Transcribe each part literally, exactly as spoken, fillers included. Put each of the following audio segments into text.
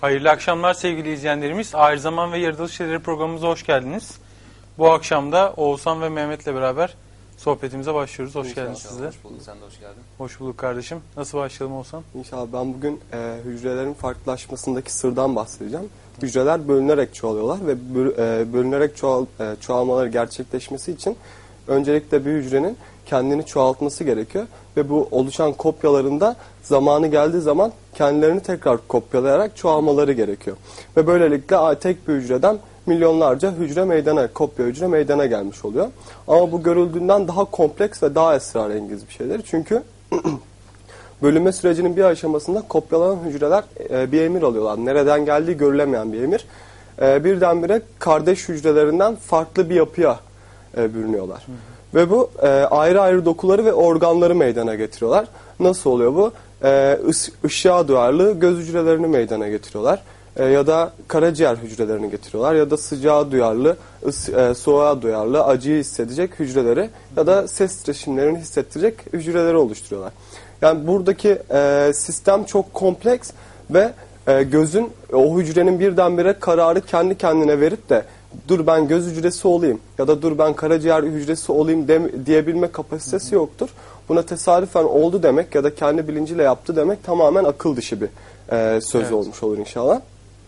Hayırlı akşamlar sevgili izleyenlerimiz. Ahir Zaman ve Yaratılış Şeyleri programımıza hoş geldiniz. Bu akşam da Oğuzhan ve Mehmet'le beraber sohbetimize başlıyoruz. Hoş geldiniz siz de. Hoş bulduk, sen de hoş geldin. Hoş bulduk kardeşim. Nasıl başlayalım Oğuzhan? İnşallah ben bugün e, hücrelerin farklılaşmasındaki sırdan bahsedeceğim. Hücreler bölünerek çoğalıyorlar ve böl, e, bölünerek çoğal, e, çoğalmaları gerçekleşmesi için öncelikle bir hücrenin kendini çoğaltması gerekiyor. Ve bu oluşan kopyalarında zamanı geldiği zaman kendilerini tekrar kopyalayarak çoğalmaları gerekiyor. Ve böylelikle tek bir hücreden milyonlarca hücre meydana, kopya hücre meydana gelmiş oluyor. Ama bu görüldüğünden daha kompleks ve daha esrarengiz bir şeydir. Çünkü bölünme sürecinin bir aşamasında kopyalanan hücreler e, bir emir alıyorlar. Nereden geldiği görülemeyen bir emir. E, birdenbire kardeş hücrelerinden farklı bir yapıya e, bürünüyorlar. Hı hı. Ve bu e, ayrı ayrı dokuları ve organları meydana getiriyorlar. Nasıl oluyor bu? E, ıs, ışığa duyarlı göz hücrelerini meydana getiriyorlar. E, ya da karaciğer hücrelerini getiriyorlar. Ya da sıcağa duyarlı, ıs, e, soğuğa duyarlı, acıyı hissedecek hücreleri ya da ses titreşimlerini hissettirecek hücreleri oluşturuyorlar. Yani buradaki e, sistem çok kompleks ve e, gözün o hücrenin birdenbire kararı kendi kendine verip de dur ben göz hücresi olayım ya da dur ben karaciğer hücresi olayım de, diyebilme kapasitesi yoktur. Buna tesadüfen oldu demek ya da kendi bilinciyle yaptı demek tamamen akıl dışı bir e, söz evet. olmuş olur inşallah.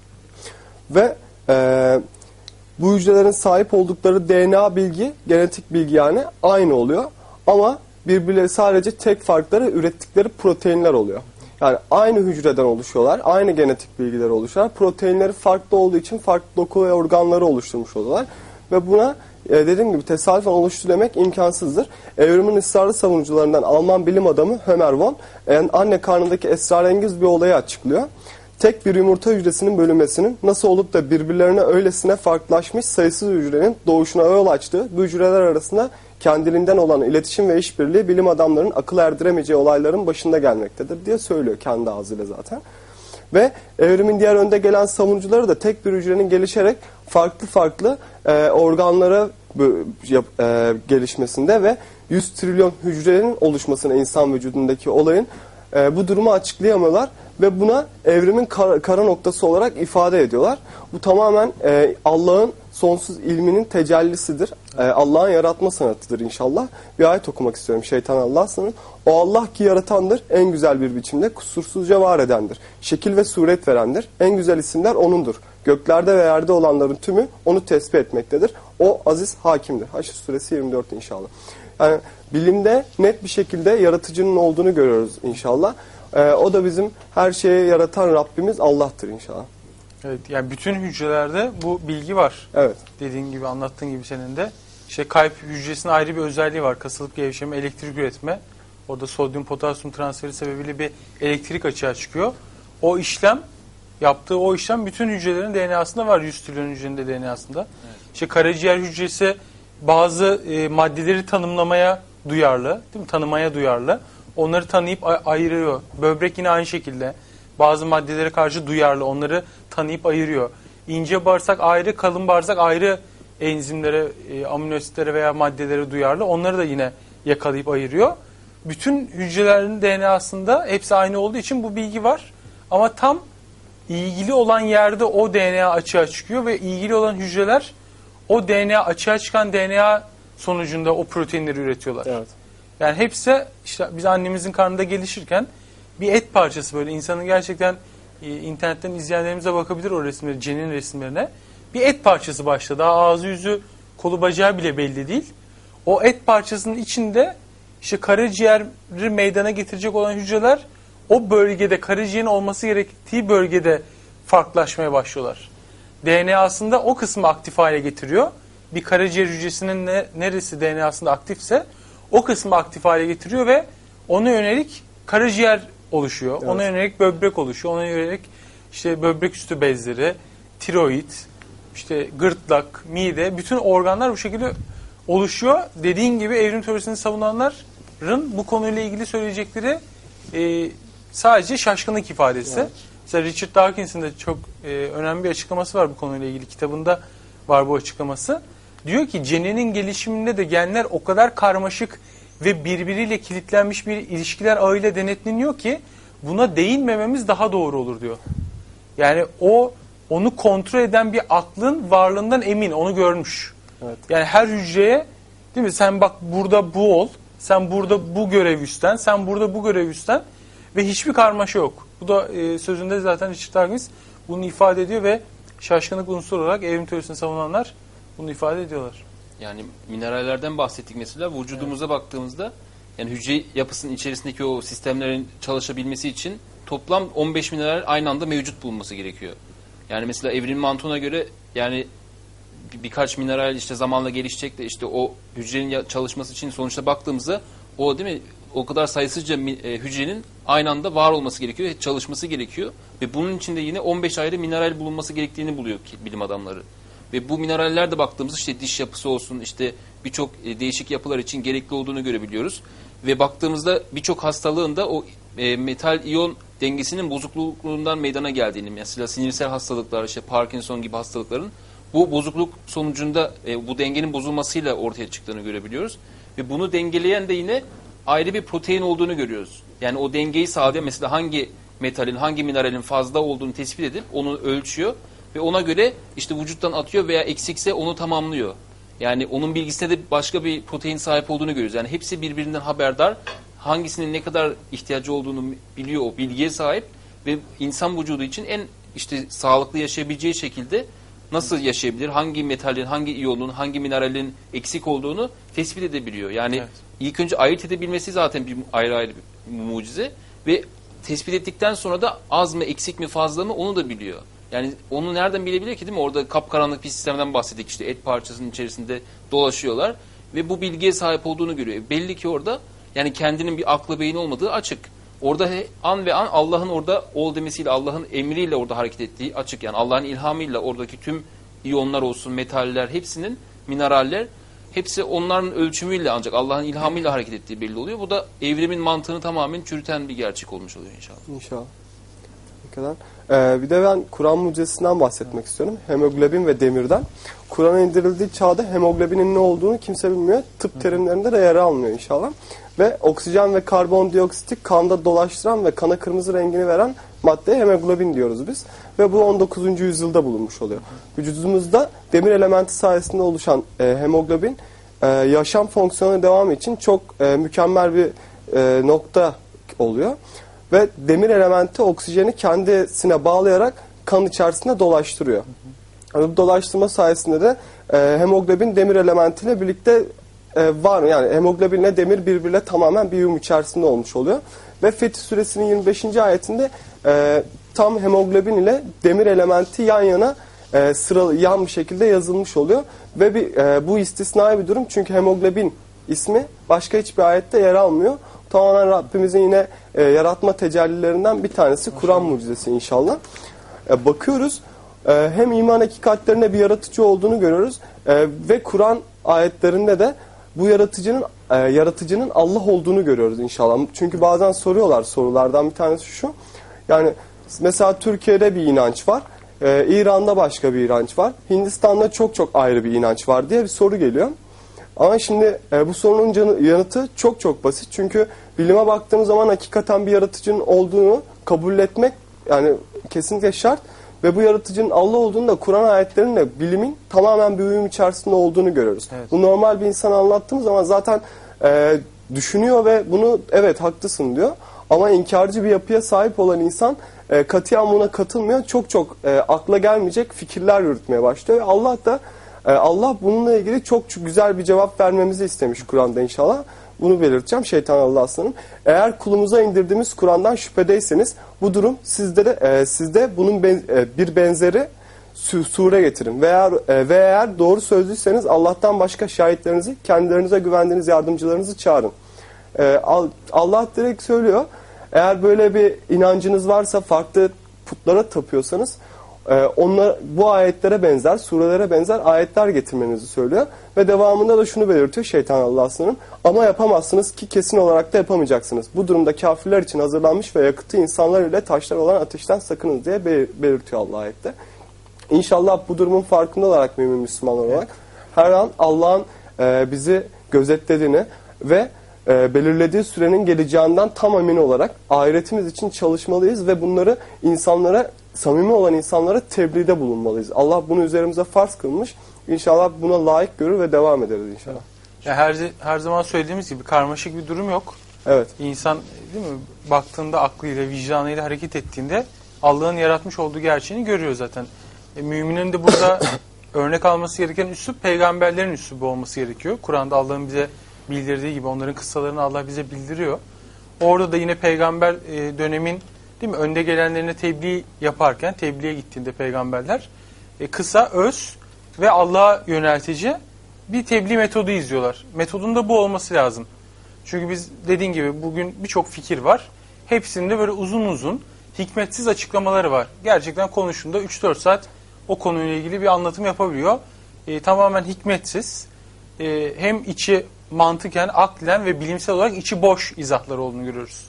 Ve e, bu hücrelerin sahip oldukları D N A bilgi, genetik bilgi yani aynı oluyor. Ama birbirleri sadece tek farkları ürettikleri proteinler oluyor. Yani aynı hücreden oluşuyorlar, aynı genetik bilgileri oluşuyorlar. Proteinleri farklı olduğu için farklı doku ve organları oluşturmuş oluyorlar. Ve buna e, dediğim gibi tesadüfen oluştu demek imkansızdır. Evrimin ısrarlı savunucularından Alman bilim adamı Ömer von yani anne karnındaki esrarengiz bir olayı açıklıyor. Tek bir yumurta hücresinin bölünmesinin nasıl olup da birbirlerine öylesine farklılaşmış sayısız hücrenin doğuşuna yol açtığı bu hücreler arasında kendiliğinden olan iletişim ve işbirliği bilim adamlarının akıl erdiremeyeceği olayların başında gelmektedir diye söylüyor kendi ağzıyla zaten. Ve evrimin diğer önde gelen savunucuları da tek bir hücrenin gelişerek farklı farklı e, organlara e, gelişmesinde ve yüz trilyon hücrenin oluşmasına insan vücudundaki olayın e, bu durumu açıklayamıyorlar. Ve buna evrimin kara, kara noktası olarak ifade ediyorlar. Bu tamamen e, Allah'ın sonsuz ilminin tecellisidir. E, Allah'ın yaratma sanatıdır inşallah. Bir ayet okumak istiyorum. Şeytan Allah sanır. O Allah ki yaratandır. En güzel bir biçimde kusursuzca var edendir. Şekil ve suret verendir. En güzel isimler O'nundur. Göklerde ve yerde olanların tümü O'nu tesbih etmektedir. O aziz hakimdir. Haşr suresi yirmi dört inşallah. Yani bilimde net bir şekilde yaratıcının olduğunu görüyoruz inşallah. Ee, o da bizim her şeyi yaratan Rabbimiz Allah'tır inşallah. Evet, yani bütün hücrelerde bu bilgi var. Evet. Dediğin gibi, anlattığın gibi senin de. İşte kalp hücresinin ayrı bir özelliği var. Kasılıp gevşeme, elektrik üretme. Orada sodyum potasyum transferi sebebiyle bir elektrik açığa çıkıyor. O işlem, yaptığı o işlem bütün hücrelerin D N A'sında var. yüz trilyon hücrenin de D N A'sında. Evet. İşte karaciğer hücresi bazı e, maddeleri tanımlamaya duyarlı, değil mi? Tanımaya duyarlı. Onları tanıyıp ayırıyor. Böbrek yine aynı şekilde. Bazı maddelere karşı duyarlı. Onları tanıyıp ayırıyor. İnce bağırsak ayrı, kalın bağırsak ayrı enzimlere, e, amino asitlere veya maddelere duyarlı. Onları da yine yakalayıp ayırıyor. Bütün hücrelerin D N A'sında hepsi aynı olduğu için bu bilgi var. Ama tam ilgili olan yerde o D N A açığa çıkıyor ve ilgili olan hücreler o D N A açığa çıkan D N A sonucunda o proteinleri üretiyorlar. Evet. Yani hepsi işte biz annemizin karnında gelişirken bir et parçası böyle insanın gerçekten e, internetten izleyenlerimize bakabilir o resimleri, cenin resimlerine. Bir et parçası başladı. Daha ağzı yüzü kolu bacağı bile belli değil. O et parçasının içinde işte karaciğeri meydana getirecek olan hücreler o bölgede karaciğerin olması gerektiği bölgede farklılaşmaya başlıyorlar. D N A'sında o kısmı aktif hale getiriyor. Bir karaciğer hücresinin ne, neresi D N A'sında aktifse o kısmı aktif hale getiriyor ve ona yönelik karaciğer oluşuyor. Evet. Ona yönelik böbrek oluşuyor. Ona yönelik işte böbrek üstü bezleri, tiroid, işte gırtlak, mide, bütün organlar bu şekilde oluşuyor. Dediğin gibi evrim teorisini savunanların bu konuyla ilgili söyleyecekleri e, sadece şaşkınlık ifadesi. Evet. Mesela Richard Dawkins'in de çok e, önemli bir açıklaması var bu konuyla ilgili. Kitabında var bu açıklaması. Diyor ki cenenin gelişiminde de genler o kadar karmaşık ve birbiriyle kilitlenmiş bir ilişkiler ağıyla denetleniyor ki buna değinmememiz daha doğru olur diyor. Yani o onu kontrol eden bir aklın varlığından emin, onu görmüş. Evet. Yani her hücreye, değil mi? Sen bak burada bu ol, sen burada bu görev üstlen, sen burada bu görev üstlen ve hiçbir karmaşa yok. Bu da e, sözünde zaten Richard Dawkins bunu ifade ediyor ve şaşkınlık unsuru olarak evrim teorisini savunanlar bunu ifade ediyorlar. Yani minerallerden bahsettik mesela. Vücudumuza evet. baktığımızda yani hücre yapısının içerisindeki o sistemlerin çalışabilmesi için toplam on beş mineral aynı anda mevcut bulunması gerekiyor. Yani mesela evrim mantığına göre yani bir, birkaç mineral işte zamanla gelişecek de işte o hücrenin çalışması için sonuçta baktığımızda o değil mi o kadar sayısızca hücrenin aynı anda var olması gerekiyor, çalışması gerekiyor ve bunun içinde yine on beş ayrı mineral bulunması gerektiğini buluyor bilim adamları. Ve bu mineraller de baktığımızda işte diş yapısı olsun işte birçok değişik yapılar için gerekli olduğunu görebiliyoruz. Ve baktığımızda birçok hastalığın da o e, metal iyon dengesinin bozukluğundan meydana geldiğini, mesela sinirsel hastalıklar, işte Parkinson gibi hastalıkların bu bozukluk sonucunda e, bu dengenin bozulmasıyla ortaya çıktığını görebiliyoruz. Ve bunu dengeleyen de yine ayrı bir protein olduğunu görüyoruz. Yani o dengeyi sağlayan mesela hangi metalin, hangi mineralin fazla olduğunu tespit edip onu ölçüyor ve ona göre işte vücuttan atıyor veya eksikse onu tamamlıyor. Yani onun bilgisine de başka bir protein sahip olduğunu görüyoruz. Yani hepsi birbirinden haberdar. Hangisinin ne kadar ihtiyacı olduğunu biliyor, o bilgiye sahip ve insan vücudu için en işte sağlıklı yaşayabileceği şekilde nasıl yaşayabilir, hangi metalin, hangi iyonun, hangi mineralin eksik olduğunu tespit edebiliyor. Yani evet. ilk önce ayırt edebilmesi zaten bir ayrı ayrı bir mucize ve tespit ettikten sonra da az mı, eksik mi, fazla mı onu da biliyor. Yani onu nereden bilebilir ki, değil mi? Orada kapkaranlık bir sistemden bahsettik, işte et parçasının içerisinde dolaşıyorlar ve bu bilgiye sahip olduğunu görüyor. Belli ki orada yani kendinin bir aklı beyni olmadığı açık. Orada an ve an Allah'ın orada ol demesiyle, Allah'ın emriyle orada hareket ettiği açık. Yani Allah'ın ilhamıyla oradaki tüm iyonlar olsun, metaller, hepsinin, mineraller, hepsi onların ölçümüyle ancak Allah'ın ilhamıyla hareket ettiği belli oluyor. Bu da evrimin mantığını tamamen çürüten bir gerçek olmuş oluyor inşallah. İnşallah. Ne kadar? Ee, bir de ben Kur'an mucizesinden bahsetmek istiyorum. Hemoglobin ve demirden. Kur'an'a indirildiği çağda hemoglobinin ne olduğunu kimse bilmiyor. Tıp terimlerinde de yer almıyor inşallah. Ve oksijen ve karbondioksiti kanda dolaştıran ve kana kırmızı rengini veren maddeye hemoglobin diyoruz biz. Ve bu on dokuzuncu yüzyılda bulunmuş oluyor. Vücudumuzda demir elementi sayesinde oluşan e, hemoglobin e, yaşam fonksiyonu devamı için çok e, mükemmel bir e, nokta oluyor. Ve demir elementi oksijeni kendisine bağlayarak kan içerisinde dolaştırıyor. Yani bu dolaştırma sayesinde de e, hemoglobin demir elementiyle birlikte e, var. Yani hemoglobinle demir birbiriyle tamamen bir uyum içerisinde olmuş oluyor. Ve Fetih Suresinin yirmi beşinci ayetinde e, tam hemoglobin ile demir elementi yan yana e, sıralı yan bir şekilde yazılmış oluyor. Ve bir, e, bu istisnai bir durum çünkü hemoglobin ismi başka hiçbir ayette yer almıyor. Tamamen Rabbimizin yine e, yaratma tecellilerinden bir tanesi Kur'an mucizesi inşallah. E, bakıyoruz e, hem iman hakikatlerinde bir yaratıcı olduğunu görüyoruz e, ve Kur'an ayetlerinde de bu yaratıcının e, yaratıcının Allah olduğunu görüyoruz inşallah. Çünkü bazen soruyorlar, sorulardan bir tanesi şu. Yani mesela Türkiye'de bir inanç var, e, İran'da başka bir inanç var, Hindistan'da çok çok ayrı bir inanç var diye bir soru geliyor. Ama şimdi e, bu sorunun canı, yanıtı çok çok basit. Çünkü bilime baktığımız zaman hakikaten bir yaratıcının olduğunu kabul etmek yani kesinlikle şart. Ve bu yaratıcının Allah olduğunu da Kur'an ayetlerinde bilimin tamamen bir uyum içerisinde olduğunu görüyoruz. Evet. Bu normal bir insana anlattığımız zaman zaten e, düşünüyor ve bunu evet haklısın diyor. Ama inkarcı bir yapıya sahip olan insan e, katiyen buna katılmıyor. Çok çok e, akla gelmeyecek fikirler yürütmeye başlıyor. Ve Allah da Allah bununla ilgili çok, çok güzel bir cevap vermemizi istemiş Kur'an'da inşallah. Bunu belirteceğim. Şeytan Allah aslanım. Eğer kulumuza indirdiğimiz Kur'an'dan şüphedeyseniz bu durum sizde de, e, sizde bunun ben, e, bir benzeri sure getirin. Veya, e, ve eğer doğru sözlüyseniz Allah'tan başka şahitlerinizi, kendilerinize güvendiğiniz yardımcılarınızı çağırın. E, Allah direkt söylüyor. Eğer böyle bir inancınız varsa, farklı putlara tapıyorsanız onlar bu ayetlere benzer, surelere benzer ayetler getirmenizi söylüyor. Ve devamında da şunu belirtiyor şeytan Allah sınırım. Ama yapamazsınız ki kesin olarak da yapamayacaksınız. Bu durumda kafirler için hazırlanmış ve yakıtı insanlar ile taşlar olan ateşten sakının diye belirtiyor Allah ayette. İnşallah bu durumun farkında olarak mümin Müslümanlar olarak her an Allah'ın e, bizi gözetlediğini ve e, belirlediği sürenin geleceğinden tam emin olarak ahiretimiz için çalışmalıyız ve bunları insanlara samimi olan insanlara tebliğde bulunmalıyız. Allah bunu üzerimize farz kılmış. İnşallah buna layık görür ve devam ederiz inşallah. Ya her her zaman söylediğimiz gibi karmaşık bir durum yok. Evet. İnsan değil mi baktığında aklıyla, vicdanıyla hareket ettiğinde Allah'ın yaratmış olduğu gerçeğini görüyor zaten. E, müminin de burada örnek alması gereken üslup peygamberlerin üslubu olması gerekiyor. Kur'an'da Allah'ın bize bildirdiği gibi onların kıssalarını Allah bize bildiriyor. Orada da yine peygamber e, dönemin değil mi önde gelenlerine tebliğ yaparken tebliğe gittiğinde peygamberler e, kısa, öz ve Allah'a yöneltici bir tebliğ metodu izliyorlar. Metodun da bu olması lazım. Çünkü biz dediğin gibi bugün birçok fikir var. Hepsinde böyle uzun uzun hikmetsiz açıklamaları var. Gerçekten konuştuğunda üç dört saat o konuyla ilgili bir anlatım yapabiliyor. E, tamamen hikmetsiz. E, hem içi mantıken, aklen ve bilimsel olarak içi boş izahlar olduğunu görüyoruz.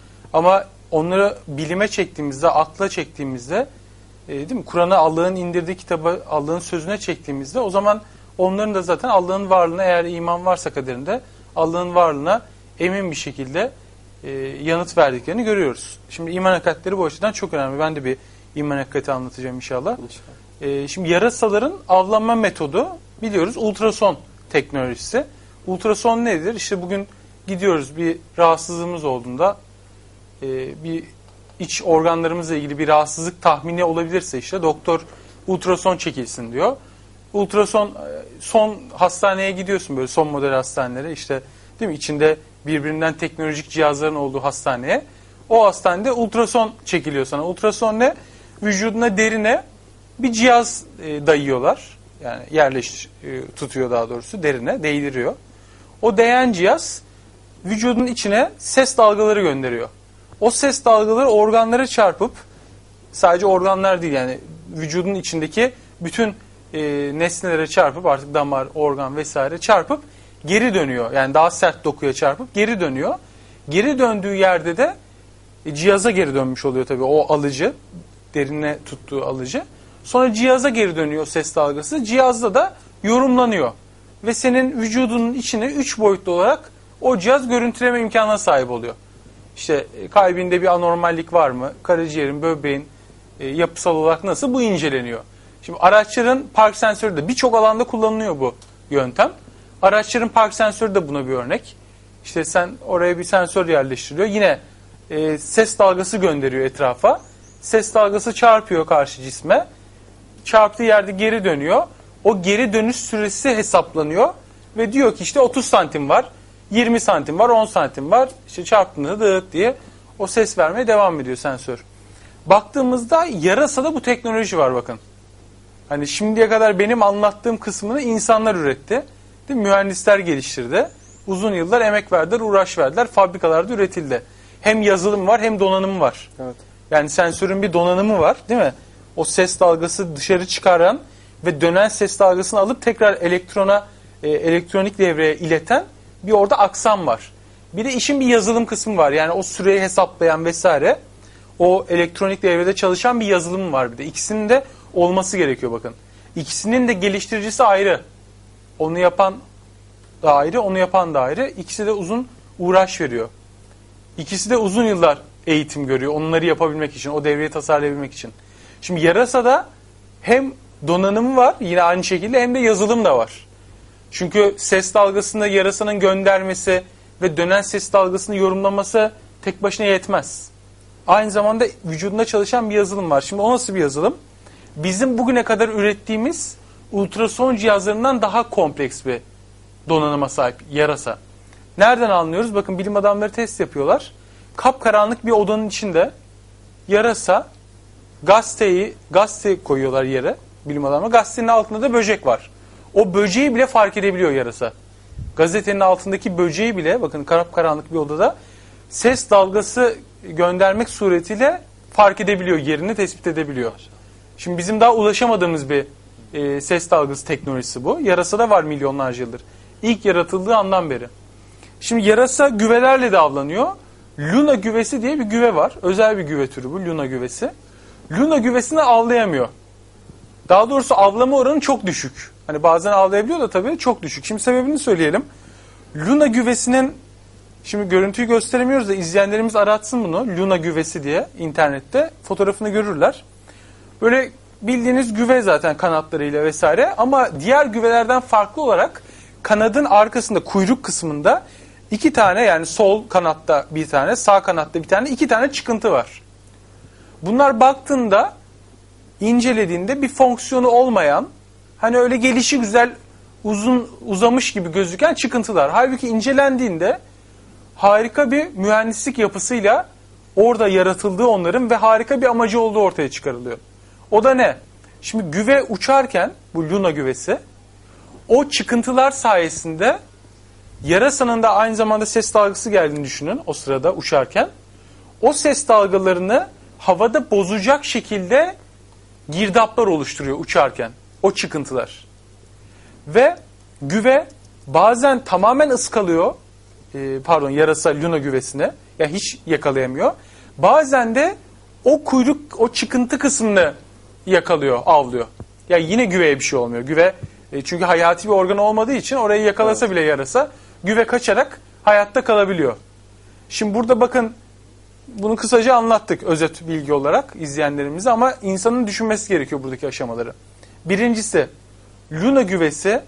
Ama onları bilime çektiğimizde, akla çektiğimizde, e, değil mi? Kur'an'ı Allah'ın indirdiği kitabı, Allah'ın sözüne çektiğimizde o zaman onların da zaten Allah'ın varlığına eğer iman varsa kaderinde Allah'ın varlığına emin bir şekilde e, yanıt verdiklerini görüyoruz. Şimdi iman hakikatleri bu açıdan çok önemli. Ben de bir iman hakikati anlatacağım inşallah. inşallah. E, şimdi yarasaların avlanma metodu biliyoruz ultrason teknolojisi. Ultrason nedir? İşte bugün gidiyoruz bir rahatsızlığımız olduğunda e, bir iç organlarımızla ilgili bir rahatsızlık tahmini olabilirse işte doktor ultrason çekilsin diyor. Ultrason son hastaneye gidiyorsun böyle son model hastanelere işte değil mi içinde birbirinden teknolojik cihazların olduğu hastaneye. O hastanede ultrason çekiliyor sana. Ultrason ne? Vücuduna derine bir cihaz e, dayıyorlar. Yani yerleş e, tutuyor daha doğrusu derine değdiriyor. O değen cihaz vücudun içine ses dalgaları gönderiyor. O ses dalgaları organlara çarpıp sadece organlar değil yani vücudun içindeki bütün e, nesnelere çarpıp artık damar, organ vesaire çarpıp geri dönüyor. Yani daha sert dokuya çarpıp geri dönüyor. Geri döndüğü yerde de e, cihaza geri dönmüş oluyor tabii o alıcı, derine tuttuğu alıcı. Sonra cihaza geri dönüyor ses dalgası. Cihazda da yorumlanıyor. Ve senin vücudunun içine üç boyutlu olarak o cihaz görüntüleme imkanına sahip oluyor. İşte kalbinde bir anormallik var mı? Karaciğerin, böbreğin e, yapısal olarak nasıl? Bu inceleniyor. Şimdi araçların park sensörü de birçok alanda kullanılıyor bu yöntem. Araçların park sensörü de buna bir örnek. İşte sen oraya bir sensör yerleştiriliyor. Yine e, ses dalgası gönderiyor etrafa. Ses dalgası çarpıyor karşı cisme. Çarptığı yerde geri dönüyor. O geri dönüş süresi hesaplanıyor. Ve diyor ki işte otuz santim var, yirmi santim var, on santim var. İşte çarptığında dıt diye o ses vermeye devam ediyor sensör. Baktığımızda yarasada bu teknoloji var bakın. Hani şimdiye kadar benim anlattığım kısmını insanlar üretti. Değil mi? Mühendisler geliştirdi. Uzun yıllar emek verdiler, uğraş verdiler. Fabrikalarda üretildi. Hem yazılım var hem donanım var. Evet. Yani sensörün bir donanımı var değil mi? O ses dalgası dışarı çıkaran ve dönen ses dalgasını alıp tekrar elektrona, e, elektronik devreye ileten bir orada aksam var. Bir de işin bir yazılım kısmı var. Yani o süreyi hesaplayan vesaire. O elektronik devrede çalışan bir yazılım var bir de. İkisinin de olması gerekiyor bakın. İkisinin de geliştiricisi ayrı. Onu yapan da ayrı, onu yapan da ayrı. İkisi de uzun uğraş veriyor. İkisi de uzun yıllar eğitim görüyor. Onları yapabilmek için, o devreyi tasarlayabilmek için. Şimdi yarasada hem donanımı var yine aynı şekilde hem de yazılım da var. Çünkü ses dalgasında yarasanın göndermesi ve dönen ses dalgasını yorumlaması tek başına yetmez. Aynı zamanda vücudunda çalışan bir yazılım var. Şimdi o nasıl bir yazılım? Bizim bugüne kadar ürettiğimiz ultrason cihazlarından daha kompleks bir donanıma sahip yarasa. Nereden anlıyoruz? Bakın bilim adamları test yapıyorlar. Kapkaranlık bir odanın içinde yarasa gazeteyi, gazete koyuyorlar yere bilim adamları. Gazetenin altında da böcek var. O böceği bile fark edebiliyor yarasa. Gazetenin altındaki böceği bile bakın kapkaranlık bir odada ses dalgası göndermek suretiyle fark edebiliyor, yerini tespit edebiliyor. Şimdi bizim daha ulaşamadığımız bir e, ses dalgası teknolojisi bu. Yarasada var milyonlarca yıldır. İlk yaratıldığı andan beri. Şimdi yarasa güvelerle de avlanıyor. Luna güvesi diye bir güve var. Özel bir güve türü bu Luna güvesi. Luna güvesini avlayamıyor. Daha doğrusu avlama oranı çok düşük. Hani bazen avlayabiliyor da tabii çok düşük. Şimdi sebebini söyleyelim. Luna güvesinin, şimdi görüntüyü gösteremiyoruz da izleyenlerimiz aratsın bunu. Luna güvesi diye internette fotoğrafını görürler. Böyle bildiğiniz güve zaten kanatlarıyla vesaire ama diğer güvelerden farklı olarak kanadın arkasında kuyruk kısmında iki tane yani sol kanatta bir tane sağ kanatta bir tane iki tane çıkıntı var. Bunlar baktığında incelediğinde bir fonksiyonu olmayan hani öyle gelişi güzel uzun uzamış gibi gözüken çıkıntılar. Halbuki incelendiğinde harika bir mühendislik yapısıyla orada yaratıldığı onların ve harika bir amacı olduğu ortaya çıkarılıyor. O da ne? Şimdi güve uçarken bu Luna güvesi o çıkıntılar sayesinde yarasanın da aynı zamanda ses dalgası geldiğini düşünün o sırada uçarken. O ses dalgalarını havada bozacak şekilde girdaplar oluşturuyor uçarken o çıkıntılar. Ve güve bazen tamamen ıskalıyor e, pardon yarasa Luna güvesine ya yani hiç yakalayamıyor. Bazen de o kuyruk o çıkıntı kısmını yakalıyor, avlıyor. Ya yani yine güveye bir şey olmuyor. Güve e, çünkü hayati bir organ olmadığı için orayı yakalasa evet. bile yarasa güve kaçarak hayatta kalabiliyor. Şimdi burada bakın bunu kısaca anlattık özet bilgi olarak izleyenlerimize ama insanın düşünmesi gerekiyor buradaki aşamaları. Birincisi Luna güvesi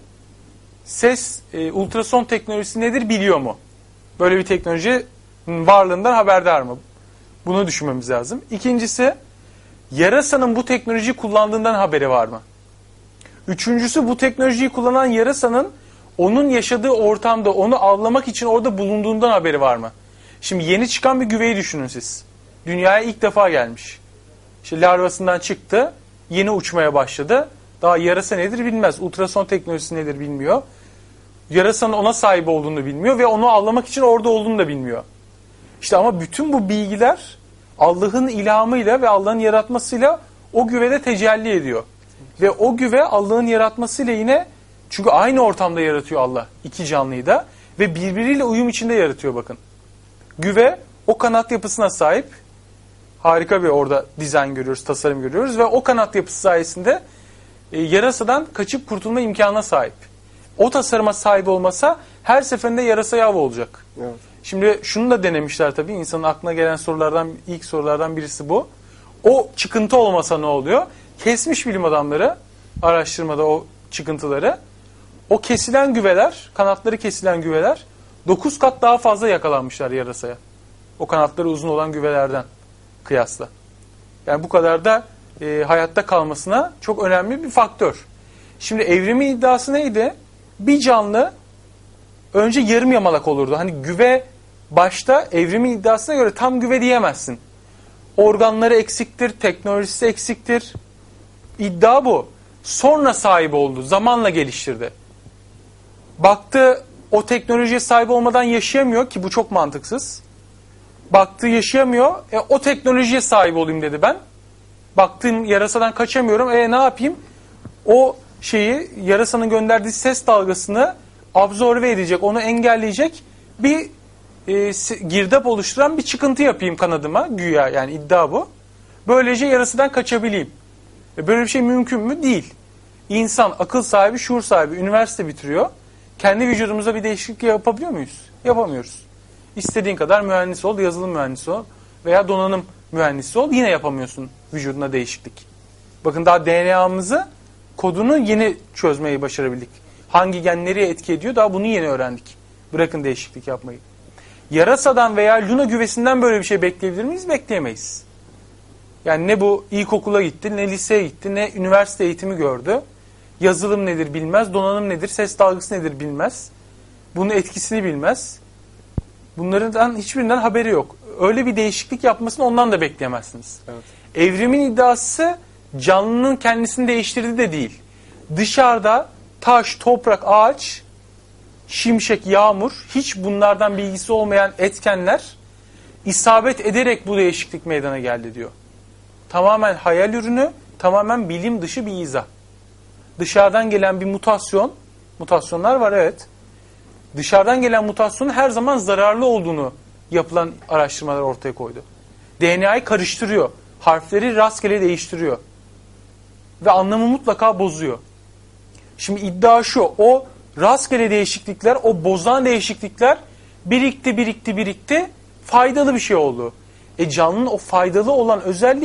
ses e, ultrason teknolojisi nedir biliyor mu? Böyle bir teknoloji varlığından haberdar mı? Bunu düşünmemiz lazım. İkincisi yarasanın bu teknolojiyi kullandığından haberi var mı? Üçüncüsü bu teknolojiyi kullanan yarasanın onun yaşadığı ortamda onu avlamak için orada bulunduğundan haberi var mı? Şimdi yeni çıkan bir güveyi düşünün siz. Dünyaya ilk defa gelmiş. İşte larvasından çıktı, yeni uçmaya başladı. Daha yarasa nedir bilmez. Ultrason teknolojisi nedir bilmiyor. Yarasanın ona sahip olduğunu bilmiyor ve onu avlamak için orada olduğunu da bilmiyor. İşte ama bütün bu bilgiler Allah'ın ilhamıyla ve Allah'ın yaratmasıyla o güvede tecelli ediyor. Ve o güve Allah'ın yaratmasıyla yine çünkü aynı ortamda yaratıyor Allah iki canlıyı da ve birbiriyle uyum içinde yaratıyor bakın. Güve o kanat yapısına sahip. Harika bir orada dizayn görüyoruz, tasarım görüyoruz ve o kanat yapısı sayesinde e, yarasadan kaçıp kurtulma imkanına sahip. O tasarıma sahip olmasa her seferinde yarasaya av olacak. Evet. Şimdi şunu da denemişler tabii. İnsanın aklına gelen sorulardan ilk sorulardan birisi bu. O çıkıntı olmasa ne oluyor? Kesmiş bilim adamları araştırmada o çıkıntıları. O kesilen güveler, kanatları kesilen güveler dokuz kat daha fazla yakalanmışlar yarasaya. O kanatları uzun olan güvelerden kıyasla. Yani bu kadar da e, hayatta kalmasına çok önemli bir faktör. Şimdi evrimin iddiası neydi? Bir canlı önce yarım yamalak olurdu. Hani güve başta evrimin iddiasına göre tam güve diyemezsin. Organları eksiktir, teknolojisi eksiktir. İddia bu. Sonra sahip oldu, zamanla geliştirdi. Baktı o teknolojiye sahip olmadan yaşayamıyor ki bu çok mantıksız. Baktı yaşayamıyor, e, o teknolojiye sahip olayım dedi ben. Baktığım yarasadan kaçamıyorum, e ne yapayım? O şeyi yarasanın gönderdiği ses dalgasını absorbe edecek, onu engelleyecek bir e, girdap oluşturan bir çıkıntı yapayım kanadıma güya yani iddia bu. Böylece yarasından kaçabileyim. E, böyle bir şey mümkün mü? Değil. İnsan akıl sahibi, şuur sahibi, üniversite bitiriyor. Kendi vücudumuza bir değişiklik yapabiliyor muyuz? Yapamıyoruz. İstediğin kadar mühendis ol, yazılım mühendisi ol veya donanım mühendisi ol yine yapamıyorsun vücuduna değişiklik. Bakın daha D N A'mızı kodunu yeni çözmeyi başarabildik. Hangi gen nereye etki ediyor daha bunu yeni öğrendik. Bırakın değişiklik yapmayı. Yarasadan veya Luna güvesinden böyle bir şey bekleyebilir miyiz? Bekleyemeyiz. Yani ne bu ilkokula gitti, ne liseye gitti, ne üniversite eğitimi gördü. Yazılım nedir bilmez, donanım nedir, ses dalgası nedir bilmez. Bunun etkisini bilmez. Bunlardan hiçbirinden haberi yok. Öyle bir değişiklik yapmasını ondan da bekleyemezsiniz. Evet. Evrimin iddiası canlının kendisini değiştirdiği de değil. Dışarıda taş, toprak, ağaç, şimşek, yağmur, hiç bunlardan bilgisi olmayan etkenler isabet ederek bu değişiklik meydana geldi diyor. Tamamen hayal ürünü, tamamen bilim dışı bir izah. Dışarıdan gelen bir mutasyon, mutasyonlar var evet. Dışarıdan gelen mutasyonun her zaman zararlı olduğunu yapılan araştırmalar ortaya koydu. D N A'yı karıştırıyor. Harfleri rastgele değiştiriyor. Ve anlamı mutlaka bozuyor. Şimdi iddia şu, o rastgele değişiklikler, o bozan değişiklikler birikti, birikti, birikti, faydalı bir şey oldu. E canlının o faydalı olan özelliğe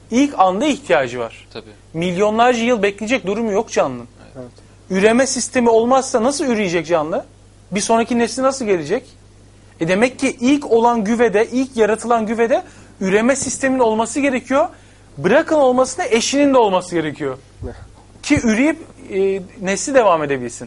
İlk anda ihtiyacı var. Tabii. Milyonlarca yıl bekleyecek durumu yok canlının. Evet. Üreme sistemi olmazsa nasıl üreyecek canlı? Bir sonraki nesli nasıl gelecek? E demek ki ilk olan güvede, ilk yaratılan güvede üreme sisteminin olması gerekiyor. Bırakın olmasına eşinin de olması gerekiyor. Ki üreyip e, nesli devam edebilsin.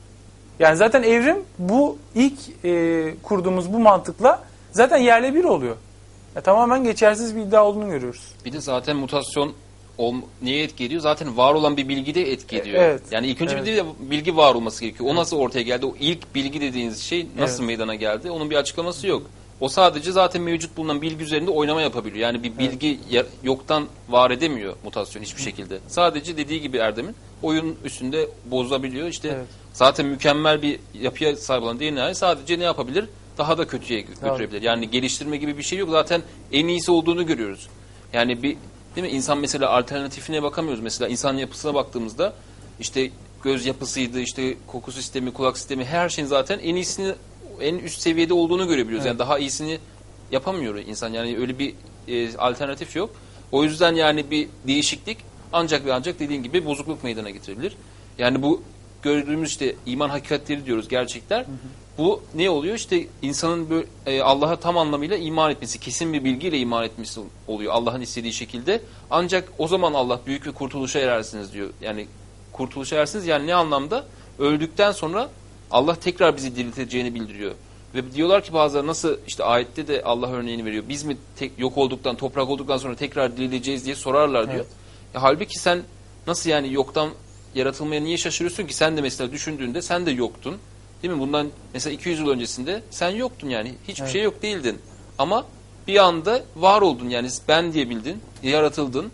Yani zaten evrim bu ilk e, kurduğumuz bu mantıkla zaten yerle bir oluyor. Ya, tamamen geçersiz bir iddia olduğunu görüyoruz. Bir de zaten mutasyon ol, neye etki ediyor? Zaten var olan bir bilgi de etki ediyor. Evet. Yani ilk önce Evet. bir de bilgi var olması gerekiyor. O nasıl ortaya geldi? O ilk bilgi dediğiniz şey nasıl Evet. meydana geldi? Onun bir açıklaması yok. O sadece zaten mevcut bulunan bilgi üzerinde oynama yapabiliyor. Yani bir bilgi evet. yoktan var edemiyor mutasyon hiçbir şekilde. Sadece dediği gibi Erdem'in oyun üstünde bozabiliyor. İşte evet. zaten mükemmel bir yapıya sahip olan D N A'yı sadece ne yapabilir? Daha da kötüye götürebilir. Yani geliştirme gibi bir şey yok. Zaten en iyisi olduğunu görüyoruz. Yani bir değil mi? İnsan mesela alternatifine bakamıyoruz. Mesela insan yapısına baktığımızda işte göz yapısıydı, işte koku sistemi, kulak sistemi her şeyin zaten en iyisini en üst seviyede olduğunu görebiliyoruz. Evet. Yani daha iyisini yapamıyor insan. Yani öyle bir e, alternatif yok. O yüzden yani bir değişiklik ancak ve ancak dediğin gibi bozukluk meydana getirebilir. Yani bu gördüğümüz işte iman hakikatleri diyoruz, gerçekler. Hı hı. Bu ne oluyor? İşte insanın böyle e, Allah'a tam anlamıyla iman etmesi, kesin bir bilgiyle iman etmesi oluyor. Allah'ın istediği şekilde. Ancak o zaman Allah büyük bir kurtuluşa erersiniz diyor. Yani kurtuluşa erersiniz yani ne anlamda? Öldükten sonra Allah tekrar bizi dirilteceğini bildiriyor. Ve diyorlar ki bazıları nasıl işte ayette de Allah örneğini veriyor. Biz mi tek, yok olduktan, toprak olduktan sonra tekrar dirileceğiz diye sorarlar diyor. Evet. Ya, halbuki sen nasıl yani yoktan yaratılmaya niye şaşırıyorsun ki? Sen de mesela düşündüğünde sen de yoktun. Değil mi? Bundan mesela iki yüz yıl öncesinde sen yoktun yani. Hiçbir evet. şey yok değildin. Ama bir anda var oldun yani ben diyebildin, yaratıldın.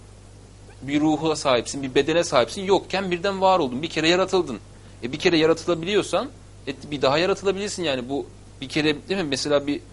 Bir ruha sahipsin, bir bedene sahipsin. Yokken birden var oldun. Bir kere yaratıldın. E bir kere yaratılabiliyorsan e bir daha yaratılabilirsin yani. Bu bir kere değil mi? Mesela bir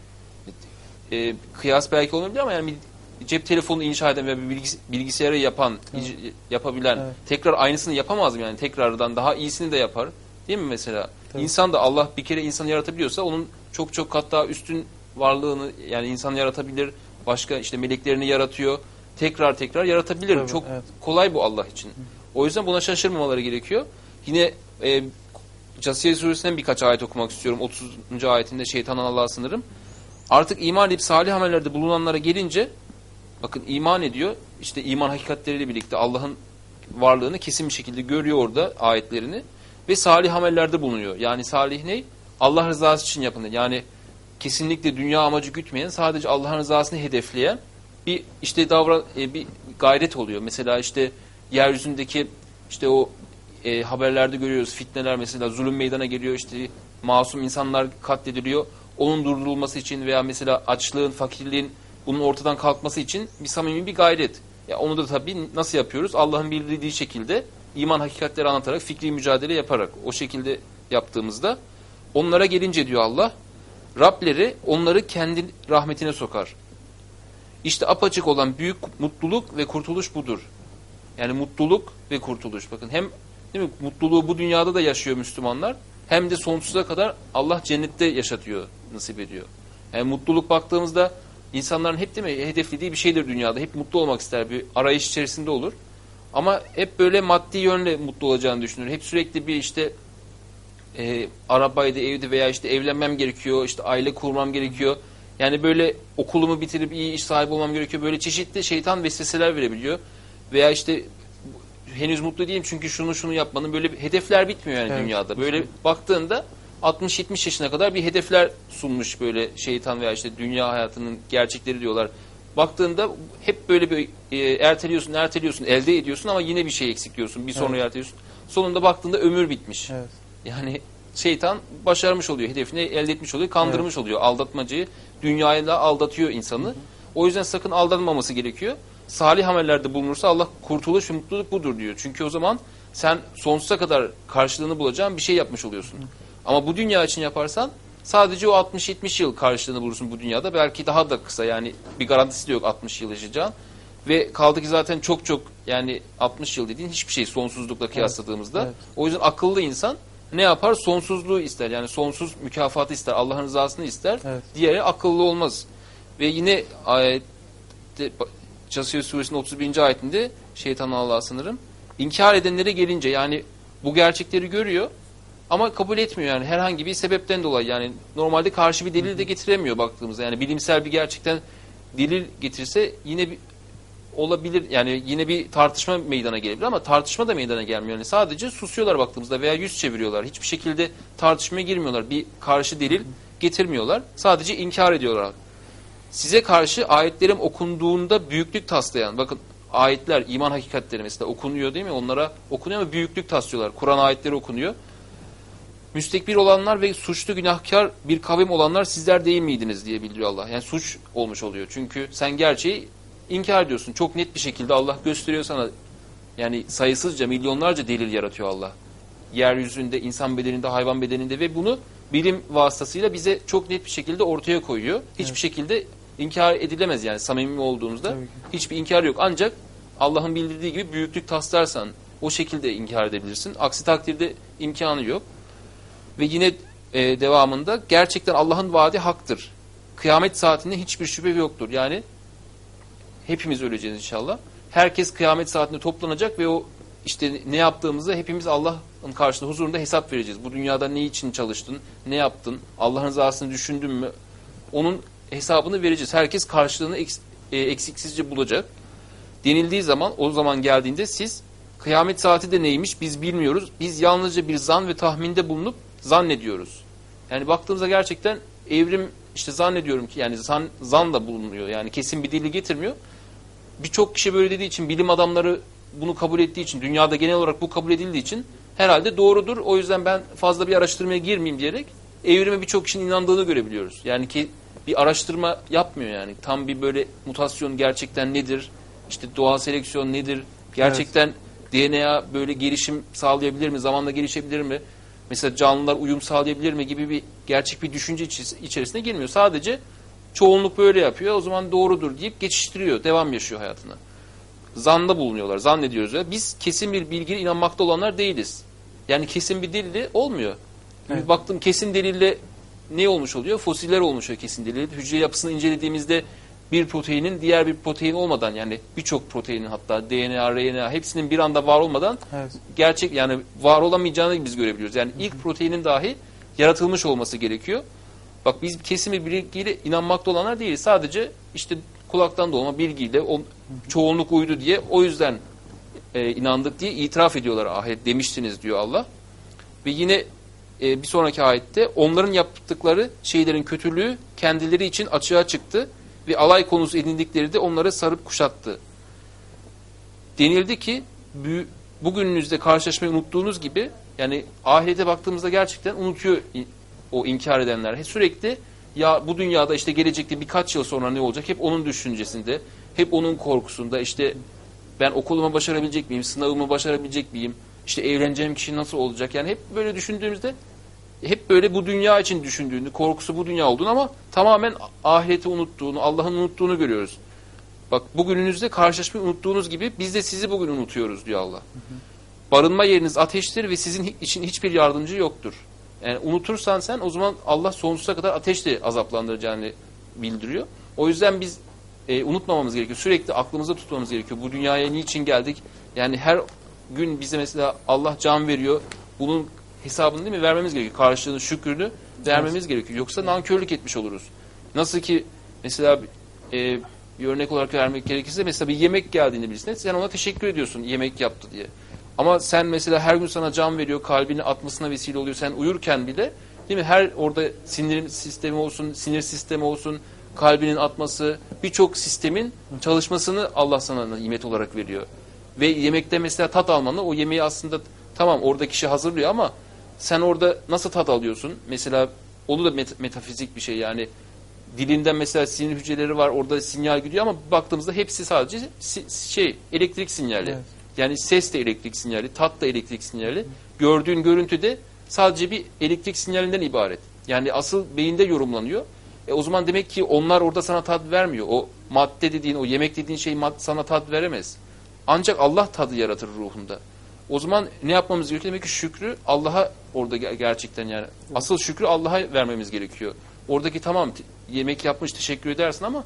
e, kıyas belki olabilir ama yani bir cep telefonu inşa eden ve bir bilgis bilgisayarı yapan, evet. yapabilen evet. tekrar aynısını yapamaz mı yani? Tekrardan daha iyisini de yapar. Değil mi mesela? Tabii. İnsan da Allah bir kere insanı yaratabiliyorsa onun çok çok kat daha üstün varlığını yani insan yaratabilir. Başka işte meleklerini yaratıyor. Tekrar tekrar yaratabilir. Tabii, çok evet. kolay bu Allah için. Hı. O yüzden buna şaşırmamaları gerekiyor. Yine e, Câsiye Suresi'nden birkaç ayet okumak istiyorum. otuzuncu ayetinde şeytandan Allah'a sınırım. Artık iman edip salih amellerde bulunanlara gelince bakın iman ediyor. İşte iman hakikatleriyle birlikte Allah'ın varlığını kesin bir şekilde görüyor orada ayetlerini. Ve salih amellerde bulunuyor. Yani salih ne? Allah rızası için yapın. Yani kesinlikle dünya amacı gütmeyen, sadece Allah'ın rızasını hedefleyen bir işte davran e, bir gayret oluyor. Mesela işte yeryüzündeki işte o e, haberlerde görüyoruz fitneler mesela zulüm meydana geliyor işte masum insanlar katlediliyor. Onun durdurulması için veya mesela açlığın, fakirliğin bunun ortadan kalkması için bir samimi bir gayret. Ya onu da tabii nasıl yapıyoruz? Allah'ın bildirdiği şekilde iman hakikatleri anlatarak, fikri mücadele yaparak o şekilde yaptığımızda onlara gelince diyor Allah, Rableri onları kendi rahmetine sokar. İşte apaçık olan büyük mutluluk ve kurtuluş budur. Yani mutluluk ve kurtuluş. Bakın hem değil mi, mutluluğu bu dünyada da yaşıyor Müslümanlar, hem de sonsuza kadar Allah cennette yaşatıyor, nasip ediyor. Yani mutluluk baktığımızda insanların hep değil mi, hedeflediği bir şeydir dünyada. Hep mutlu olmak ister, bir arayış içerisinde olur. Ama hep böyle maddi yönle mutlu olacağını düşünür. Hep sürekli bir işte e, arabaydı, evdi veya işte evlenmem gerekiyor, işte aile kurmam gerekiyor. Yani böyle okulumu bitirip iyi iş sahibi olmam gerekiyor. Böyle çeşitli şeytan vesveseler verebiliyor. Veya işte henüz mutlu değilim çünkü şunu şunu yapmanın böyle bir hedefler bitmiyor yani evet. dünyada. Böyle baktığında altmış yetmiş yaşına kadar bir hedefler sunmuş böyle şeytan veya işte dünya hayatının gerçekleri diyorlar. Baktığında hep böyle bir e, erteliyorsun, erteliyorsun, elde ediyorsun ama yine bir şey eksikliyorsun. Bir sonra evet. erteliyorsun. Sonunda baktığında ömür bitmiş. Evet. Yani şeytan başarmış oluyor, hedefini elde etmiş oluyor, kandırmış evet. oluyor. Aldatmacayı dünyayla aldatıyor insanı. Hı hı. O yüzden sakın aldanmaması gerekiyor. Salih amellerde bulunursa Allah kurtuluş ve mutluluk budur diyor. Çünkü o zaman sen sonsuza kadar karşılığını bulacağın bir şey yapmış oluyorsun. Hı. Ama bu dünya için yaparsan sadece o altmış yetmiş yıl karşılığını bulursun bu dünyada. Belki daha da kısa yani bir garantisi de yok altmış yıl yaşayacağın. Ve kaldı ki zaten çok çok yani altmış yıl dediğin hiçbir şey sonsuzlukla kıyasladığımızda. Evet. Evet. O yüzden akıllı insan ne yapar? Sonsuzluğu ister. Yani sonsuz mükafatı ister. Allah'ın rızasını ister. Evet. Diğeri akıllı olmaz. Ve yine ayette Câsiye suresinin otuz birinci ayetinde şeytan Allah'a sanırım. İnkar edenlere gelince yani bu gerçekleri görüyor ama kabul etmiyor yani herhangi bir sebepten dolayı. Yani normalde karşı bir delil de getiremiyor baktığımızda. Yani bilimsel bir gerçekten delil getirse yine bir olabilir yani yine bir tartışma meydana gelebilir ama tartışma da meydana gelmiyor. Yani sadece susuyorlar baktığımızda veya yüz çeviriyorlar. Hiçbir şekilde tartışmaya girmiyorlar. Bir karşı delil getirmiyorlar. Sadece inkar ediyorlar. Size karşı ayetlerim okunduğunda büyüklük taslayan, bakın ayetler, iman hakikatleri mesela okunuyor değil mi? Onlara okunuyor ama büyüklük taslıyorlar. Kur'an ayetleri okunuyor. Müstekbir olanlar ve suçlu günahkar bir kavim olanlar sizler değil miydiniz diye bildiriyor Allah. Yani suç olmuş oluyor. Çünkü sen gerçeği inkar ediyorsun. Çok net bir şekilde Allah gösteriyor sana. Yani sayısızca, milyonlarca delil yaratıyor Allah. Yeryüzünde, insan bedeninde, hayvan bedeninde ve bunu bilim vasıtasıyla bize çok net bir şekilde ortaya koyuyor. Hiçbir evet. şekilde inkar edilemez yani samimi olduğumuzda. Hiçbir inkar yok. Ancak Allah'ın bildirdiği gibi büyüklük taslarsan o şekilde inkar edebilirsin. Aksi takdirde imkanı yok. Ve yine e, devamında gerçekten Allah'ın vaadi haktır. Kıyamet saatinde hiçbir şüphe yoktur. Yani hepimiz öleceğiz inşallah. Herkes kıyamet saatinde toplanacak ve o işte ne yaptığımızda hepimiz Allah'ın karşısında huzurunda hesap vereceğiz. Bu dünyada ne için çalıştın, ne yaptın, Allah'ın rızasını düşündün mü? Onun hesabını vereceğiz. Herkes karşılığını eks, e, eksiksizce bulacak. Denildiği zaman, o zaman geldiğinde siz kıyamet saati de neymiş biz bilmiyoruz. Biz yalnızca bir zan ve tahminde bulunup zannediyoruz. Yani baktığımızda gerçekten evrim işte zannediyorum ki yani zan, zan da bulunuyor. Yani kesin bir dili getirmiyor. Birçok kişi böyle dediği için, bilim adamları bunu kabul ettiği için, dünyada genel olarak bu kabul edildiği için herhalde doğrudur. O yüzden ben fazla bir araştırmaya girmeyeyim diyerek evrime birçok kişinin inandığını görebiliyoruz. Yani ki bir araştırma yapmıyor yani. Tam bir böyle mutasyon gerçekten nedir? İşte doğal seleksiyon nedir? Gerçekten evet. D N A böyle gelişim sağlayabilir mi? Zamanla gelişebilir mi? Mesela canlılar uyum sağlayabilir mi gibi bir gerçek bir düşünce içerisine girmiyor. Sadece çoğunluk böyle yapıyor. O zaman doğrudur deyip geçiştiriyor. Devam yaşıyor hayatına. Zanda bulunuyorlar. Zannediyoruz. Ya. Biz kesin bir bilgiye inanmakta olanlar değiliz. Yani kesin bir delille olmuyor. Evet. Baktım kesin delille ne olmuş oluyor? Fosiller olmuş oluyor kesin delille. Hücre yapısını incelediğimizde bir proteinin diğer bir protein olmadan yani birçok proteinin hatta D N A, R N A hepsinin bir anda var olmadan evet. gerçek yani var olamayacağını biz görebiliyoruz. Yani Hı-hı. ilk proteinin dahi yaratılmış olması gerekiyor. Bak biz kesin bir bilgiyle inanmakta olanlar değiliz. Sadece işte kulaktan dolma bilgiyle o çoğunluk uydu diye o yüzden e, inandık diye itiraf ediyorlar ahiret demiştiniz diyor Allah. Ve yine e, bir sonraki ayette onların yaptıkları şeylerin kötülüğü kendileri için açığa çıktı ve alay konusu edindikleri de onları sarıp kuşattı. Denildi ki bugününüzde karşılaşmayı unuttuğunuz gibi yani ahirete baktığımızda gerçekten unutuyor o inkar edenler. Sürekli ya bu dünyada işte gelecekte birkaç yıl sonra ne olacak? Hep onun düşüncesinde, hep onun korkusunda. İşte ben okulumu başarabilecek miyim? Sınavımı başarabilecek miyim? İşte evleneceğim kişi nasıl olacak? Yani hep böyle düşündüğümüzde hep böyle bu dünya için düşündüğünü, korkusu bu dünya olduğunu ama tamamen ahireti unuttuğunu, Allah'ın unuttuğunu görüyoruz. Bak bugününüzde karşılaşmayı unuttuğunuz gibi biz de sizi bugün unutuyoruz diyor Allah. Hı hı. Barınma yeriniz ateştir ve sizin için hiçbir yardımcı yoktur. Yani unutursan sen o zaman Allah sonsuza kadar ateşle azaplandıracağını bildiriyor. O yüzden biz e, unutmamamız gerekiyor. Sürekli aklımızda tutmamız gerekiyor. Bu dünyaya niçin geldik? Yani her gün bize mesela Allah can veriyor. Bunun hesabını değil mi vermemiz gerekiyor. Karşılığını, şükrünü vermemiz evet. gerekiyor. Yoksa nankörlük etmiş oluruz. Nasıl ki mesela e, bir örnek olarak vermek gerekirse mesela bir yemek geldiğinde birisine sen ona teşekkür ediyorsun yemek yaptı diye. Ama sen mesela her gün sana can veriyor, kalbini atmasına vesile oluyor. Sen uyurken bile değil mi? Her orada sinir sistemi olsun, sinir sistemi olsun, kalbinin atması, birçok sistemin çalışmasını Allah sana nimet olarak veriyor. Ve yemekte mesela tat almanı, o yemeği aslında tamam orada kişi hazırlıyor ama sen orada nasıl tat alıyorsun? Mesela onu da met- metafizik bir şey yani. Dilinden mesela sinir hücreleri var, orada sinyal gidiyor ama baktığımızda hepsi sadece si- şey elektrik sinyali. Evet. Yani ses de elektrik sinyali, tat da elektrik sinyali. Gördüğün görüntü de sadece bir elektrik sinyalinden ibaret. Yani asıl beyinde yorumlanıyor. E o zaman demek ki onlar orada sana tat vermiyor. O madde dediğin, o yemek dediğin şey sana tat veremez. Ancak Allah tadı yaratır ruhunda. O zaman ne yapmamız gerekiyor? Demek ki şükrü Allah'a orada gerçekten yani asıl şükrü Allah'a vermemiz gerekiyor. Oradaki tamam yemek yapmış teşekkür edersin ama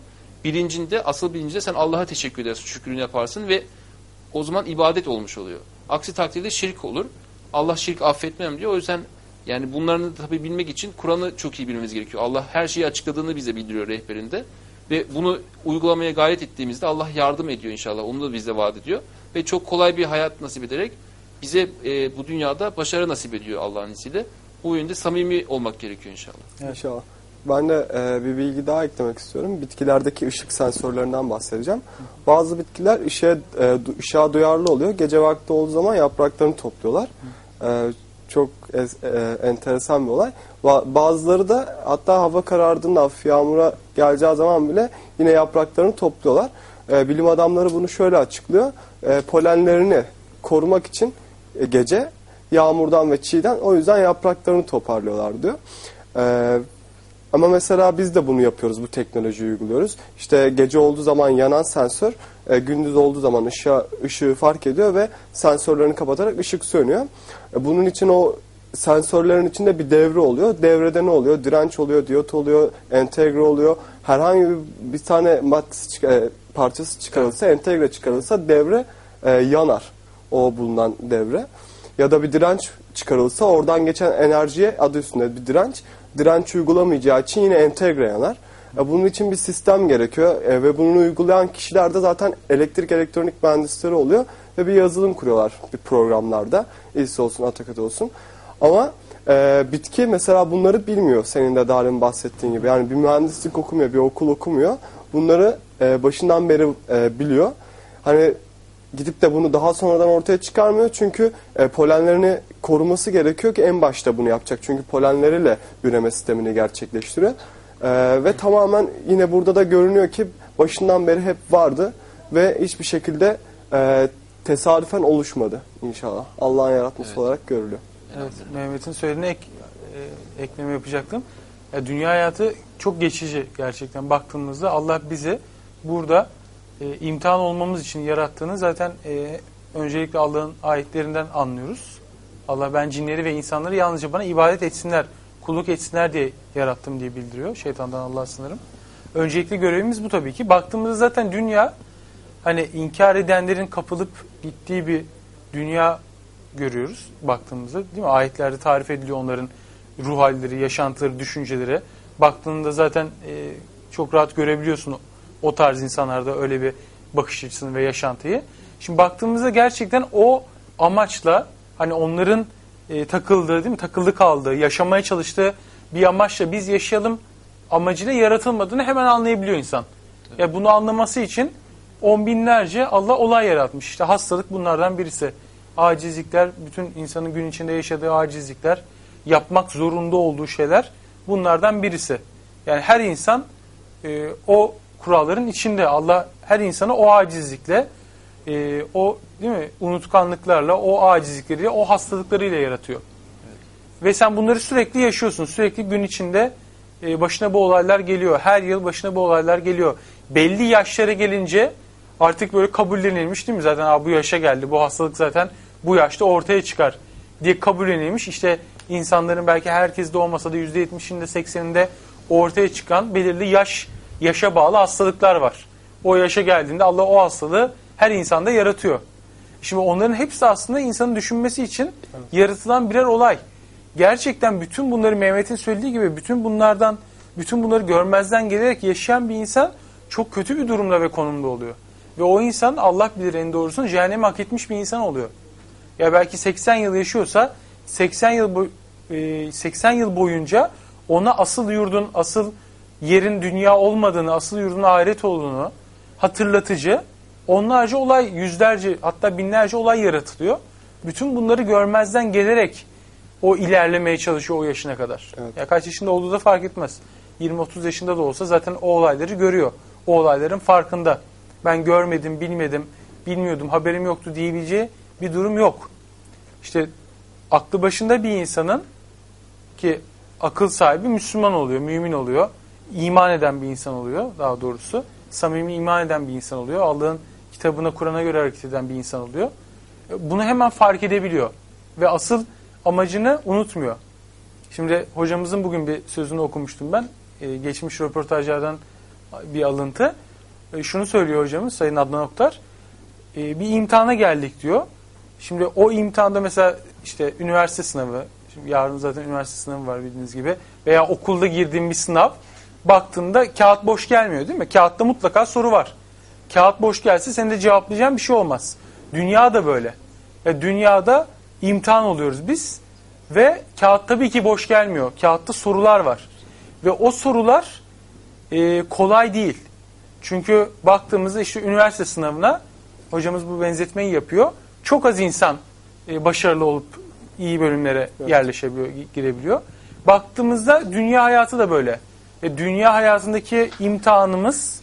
bilincinde, asıl bilincinde sen Allah'a teşekkür edersin, şükrünü yaparsın ve o zaman ibadet olmuş oluyor. Aksi takdirde şirk olur. Allah şirk affetmem diyor. O yüzden yani bunlarını da tabii bilmek için Kur'an'ı çok iyi bilmemiz gerekiyor. Allah her şeyi açıkladığını bize bildiriyor rehberinde. Ve bunu uygulamaya gayret ettiğimizde Allah yardım ediyor inşallah. Onu da bize vaat ediyor. Ve çok kolay bir hayat nasip ederek bize e, bu dünyada başarı nasip ediyor Allah'ın izniyle. Bu yönde samimi olmak gerekiyor inşallah. Evet. İnşallah. Ben de e, bir bilgi daha eklemek istiyorum. Bitkilerdeki ışık sensörlerinden bahsedeceğim. Bazı bitkiler ışığa, e, ışığa duyarlı oluyor. Gece vakti olduğu zaman yapraklarını topluyorlar. E, çok e, e, enteresan bir olay. Ba- bazıları da hatta hava karardığında, hafif yağmura geleceği zaman bile yine yapraklarını topluyorlar. E, bilim adamları bunu şöyle açıklıyor. E, polenlerini korumak için e, gece yağmurdan ve çiğden, o yüzden yapraklarını toparlıyorlar diyor. E, Ama mesela biz de bunu yapıyoruz, bu teknolojiyi uyguluyoruz. İşte gece olduğu zaman yanan sensör, e, gündüz olduğu zaman ışığa, ışığı fark ediyor ve sensörlerini kapatarak ışık sönüyor. E, bunun için o sensörlerin içinde bir devre oluyor. Devrede ne oluyor? Direnç oluyor, diyot oluyor, entegre oluyor. Herhangi bir, bir tane maddesi, e, parçası çıkarılsa, entegre çıkarılsa devre e, yanar. O bulunan devre. Ya da bir direnç çıkarılsa oradan geçen enerjiye, adı üstünde bir direnç, direnç uygulamayacağı için yine entegre yanar. Bunun için bir sistem gerekiyor e, ve bunu uygulayan kişiler de zaten elektrik elektronik mühendisleri oluyor ve bir yazılım kuruyorlar bir programlarda. İLS olsun, AutoCAD olsun. Ama e, bitki mesela bunları bilmiyor, senin de daha önce bahsettiğin gibi. Yani bir mühendislik okumuyor, bir okul okumuyor. Bunları e, başından beri e, biliyor. Hani gidip de bunu daha sonradan ortaya çıkarmıyor. Çünkü e, polenlerini koruması gerekiyor ki en başta bunu yapacak. Çünkü polenleriyle üreme sistemini gerçekleştiriyor. E, ve tamamen yine burada da görünüyor ki başından beri hep vardı ve hiçbir şekilde e, tesadüfen oluşmadı inşallah. Allah'ın yaratması evet. olarak görülüyor. Evet, Mehmet'in söylediğine ek, e, ekleme yapacaktım. Ya, dünya hayatı çok geçici gerçekten baktığımızda. Allah bizi burada E, imtihan olmamız için yarattığını zaten e, öncelikle Allah'ın ayetlerinden anlıyoruz. Allah ben cinleri ve insanları yalnızca bana ibadet etsinler, kulluk etsinler diye yarattım diye bildiriyor. Şeytandan Allah'a sınırım. Öncelikli görevimiz bu tabii ki. Baktığımızda zaten dünya hani inkar edenlerin kapılıp gittiği bir dünya görüyoruz baktığımızda, değil mi? Ayetlerde tarif ediliyor onların ruh halleri, yaşantıları, düşünceleri. Baktığında zaten e, çok rahat görebiliyorsun o tarz insanlarda öyle bir bakış açısını ve yaşantıyı. Şimdi baktığımızda gerçekten o amaçla hani onların e, takıldığı, değil mi? Takıldı kaldığı, yaşamaya çalıştığı bir amaçla biz yaşayalım amacıyla yaratılmadığını hemen anlayabiliyor insan. Ya yani bunu anlaması için on binlerce Allah olay yaratmış. İşte hastalık bunlardan birisi. Acizlikler, bütün insanın gün içinde yaşadığı acizlikler, yapmak zorunda olduğu şeyler bunlardan birisi. Yani her insan e, o kuralların içinde. Allah her insanı o acizlikle, e, o değil mi unutkanlıklarla, o acizlikleriyle, o hastalıklarıyla yaratıyor. Evet. Ve sen bunları sürekli yaşıyorsun. Sürekli gün içinde e, başına bu olaylar geliyor. Her yıl başına bu olaylar geliyor. Belli yaşlara gelince artık böyle kabullenilmiş, değil mi? Zaten bu yaşa geldi. Bu hastalık zaten bu yaşta ortaya çıkar diye kabullenilmiş. İşte insanların belki herkes de olmasa da yüzde yetmişinde sekseninde ortaya çıkan belirli yaş yaşa bağlı hastalıklar var. O yaşa geldiğinde Allah o hastalığı her insanda yaratıyor. Şimdi onların hepsi aslında insanın düşünmesi için evet. yaratılan birer olay. Gerçekten bütün bunları Mehmet'in söylediği gibi bütün bunlardan, bütün bunları görmezden gelerek yaşayan bir insan çok kötü bir durumda ve konumda oluyor. Ve o insan Allah bilir en doğrusunu cehennemi hak etmiş bir insan oluyor. Ya belki seksen yıl yaşıyorsa seksen yıl boy, seksen yıl boyunca ona asıl yurdun, asıl yerin dünya olmadığını, asıl yurdun ahiret olduğunu hatırlatıcı onlarca olay, yüzlerce hatta binlerce olay yaratılıyor. Bütün bunları görmezden gelerek o ilerlemeye çalışıyor o yaşına kadar. Evet. Ya kaç yaşında olduğu da fark etmez. yirmi otuz yaşında da olsa zaten o olayları görüyor. O olayların farkında. Ben görmedim, bilmedim, bilmiyordum, haberim yoktu diyebileceği bir durum yok. İşte aklı başında bir insanın ki akıl sahibi Müslüman oluyor, mümin oluyor. İman eden bir insan oluyor daha doğrusu. Samimi iman eden bir insan oluyor. Allah'ın kitabına, Kur'an'a göre hareket eden bir insan oluyor. Bunu hemen fark edebiliyor. Ve asıl amacını unutmuyor. Şimdi hocamızın bugün bir sözünü okumuştum ben. Ee, geçmiş röportajlardan bir alıntı. e, şunu söylüyor hocamız Sayın Adnan Oktar. E, bir imtihana geldik diyor. Şimdi o imtihanda mesela işte üniversite sınavı, şimdi yarın zaten üniversite sınavı var bildiğiniz gibi, veya okulda girdiğim bir sınav, baktığında kağıt boş gelmiyor değil mi? Kağıtta mutlaka soru var. Kağıt boş gelse senin de cevaplayacağın bir şey olmaz. Dünya da böyle. Ya dünyada imtihan oluyoruz biz ve kağıt tabii ki boş gelmiyor. Kağıtta sorular var. Ve o sorular e, kolay değil. Çünkü baktığımızda işte üniversite sınavına hocamız bu benzetmeyi yapıyor. Çok az insan e, başarılı olup iyi bölümlere evet. yerleşebiliyor, girebiliyor. Baktığımızda dünya hayatı da böyle. Ve dünya hayatındaki imtihanımız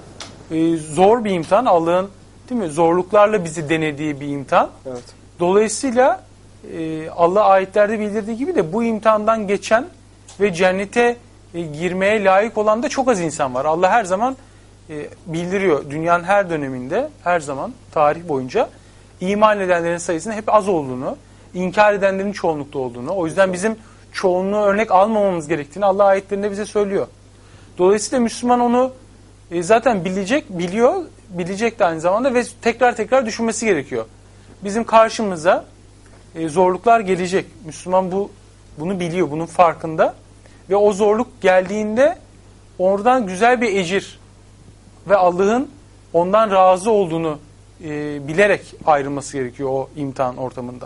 e, zor bir imtihan. Allah'ın değil mi zorluklarla bizi denediği bir imtihan. Evet. Dolayısıyla e, Allah ayetlerde bildirdiği gibi de bu imtihandan geçen ve cennete e, girmeye layık olan da çok az insan var. Allah her zaman e, bildiriyor. Dünyanın her döneminde, her zaman tarih boyunca iman edenlerin sayısının hep az olduğunu, inkar edenlerin çoğunlukta olduğunu, o yüzden bizim çoğunluğu örnek almamamız gerektiğini Allah ayetlerinde bize söylüyor. Dolayısıyla Müslüman onu e, zaten bilecek, biliyor, bilecek de aynı zamanda ve tekrar tekrar düşünmesi gerekiyor. Bizim karşımıza e, zorluklar gelecek. Müslüman bu bunu biliyor, bunun farkında ve o zorluk geldiğinde oradan güzel bir ecir ve Allah'ın ondan razı olduğunu e, bilerek ayrılması gerekiyor o imtihan ortamında.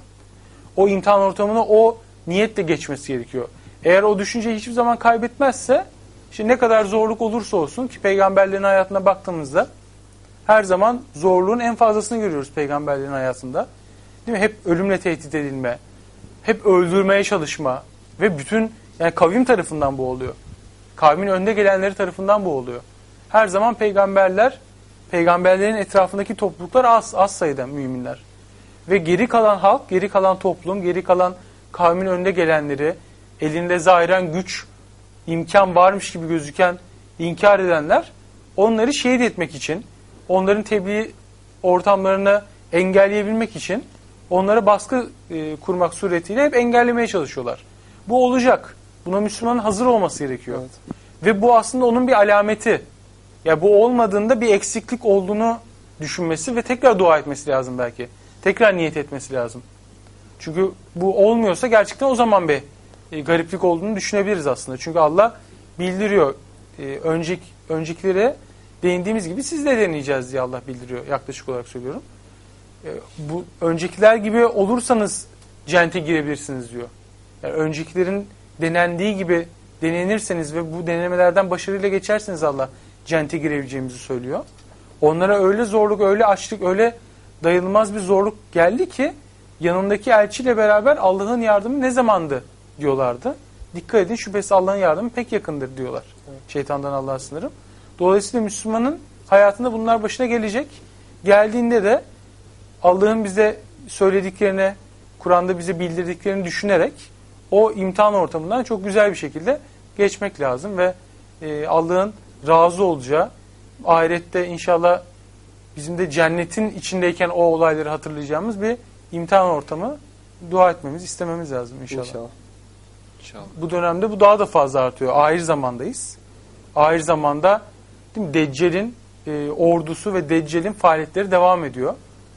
O imtihan ortamına o niyetle geçmesi gerekiyor. Eğer o düşünceyi hiçbir zaman kaybetmezse, işte ne kadar zorluk olursa olsun ki peygamberlerin hayatına baktığımızda her zaman zorluğun en fazlasını görüyoruz peygamberlerin hayatında. Değil mi? Hep ölümle tehdit edilme, hep öldürmeye çalışma ve bütün yani kavim tarafından bu oluyor. Kavmin önde gelenleri tarafından bu oluyor. Her zaman peygamberler, peygamberlerin etrafındaki topluluklar az, az sayıda müminler. Ve geri kalan halk, geri kalan toplum, geri kalan kavmin önde gelenleri, elinde zahiren güç, imkan varmış gibi gözüken inkar edenler, onları şehit etmek için, onların tebliğ ortamlarını engelleyebilmek için onlara baskı e, kurmak suretiyle hep engellemeye çalışıyorlar. Bu olacak. Buna Müslümanın hazır olması gerekiyor. Evet. Ve bu aslında onun bir alameti. Ya bu olmadığında bir eksiklik olduğunu düşünmesi ve tekrar dua etmesi lazım belki. Tekrar niyet etmesi lazım. Çünkü bu olmuyorsa gerçekten o zaman bir e, gariplik olduğunu düşünebiliriz aslında. Çünkü Allah bildiriyor. E, önceki, öncekilere değindiğimiz gibi siz de deneyeceğiz diye Allah bildiriyor. Yaklaşık olarak söylüyorum. E, bu öncekiler gibi olursanız cennete girebilirsiniz diyor. Yani öncekilerin denendiği gibi denenirseniz ve bu denemelerden başarıyla geçerseniz Allah cennete girebileceğimizi söylüyor. Onlara öyle zorluk, öyle açlık, öyle dayanılmaz bir zorluk geldi ki yanındaki elçiyle beraber Allah'ın yardımı ne zamandı diyorlardı. Dikkat edin, şüphesiz Allah'ın yardımı pek yakındır diyorlar. Evet. Şeytandan Allah'a sınırım. Dolayısıyla Müslümanın hayatında bunlar başına gelecek. Geldiğinde de Allah'ın bize söylediklerini, Kur'an'da bize bildirdiklerini düşünerek o imtihan ortamından çok güzel bir şekilde geçmek lazım ve e, Allah'ın razı olacağı, ahirette inşallah bizim de cennetin içindeyken o olayları hatırlayacağımız bir imtihan ortamı dua etmemiz, istememiz lazım inşallah. İnşallah. İnşallah. Bu dönemde bu daha da fazla artıyor. Ahir zamandayız. Ahir zamanda değil mi, Deccal'in e, ordusu ve Deccal'in faaliyetleri devam ediyor.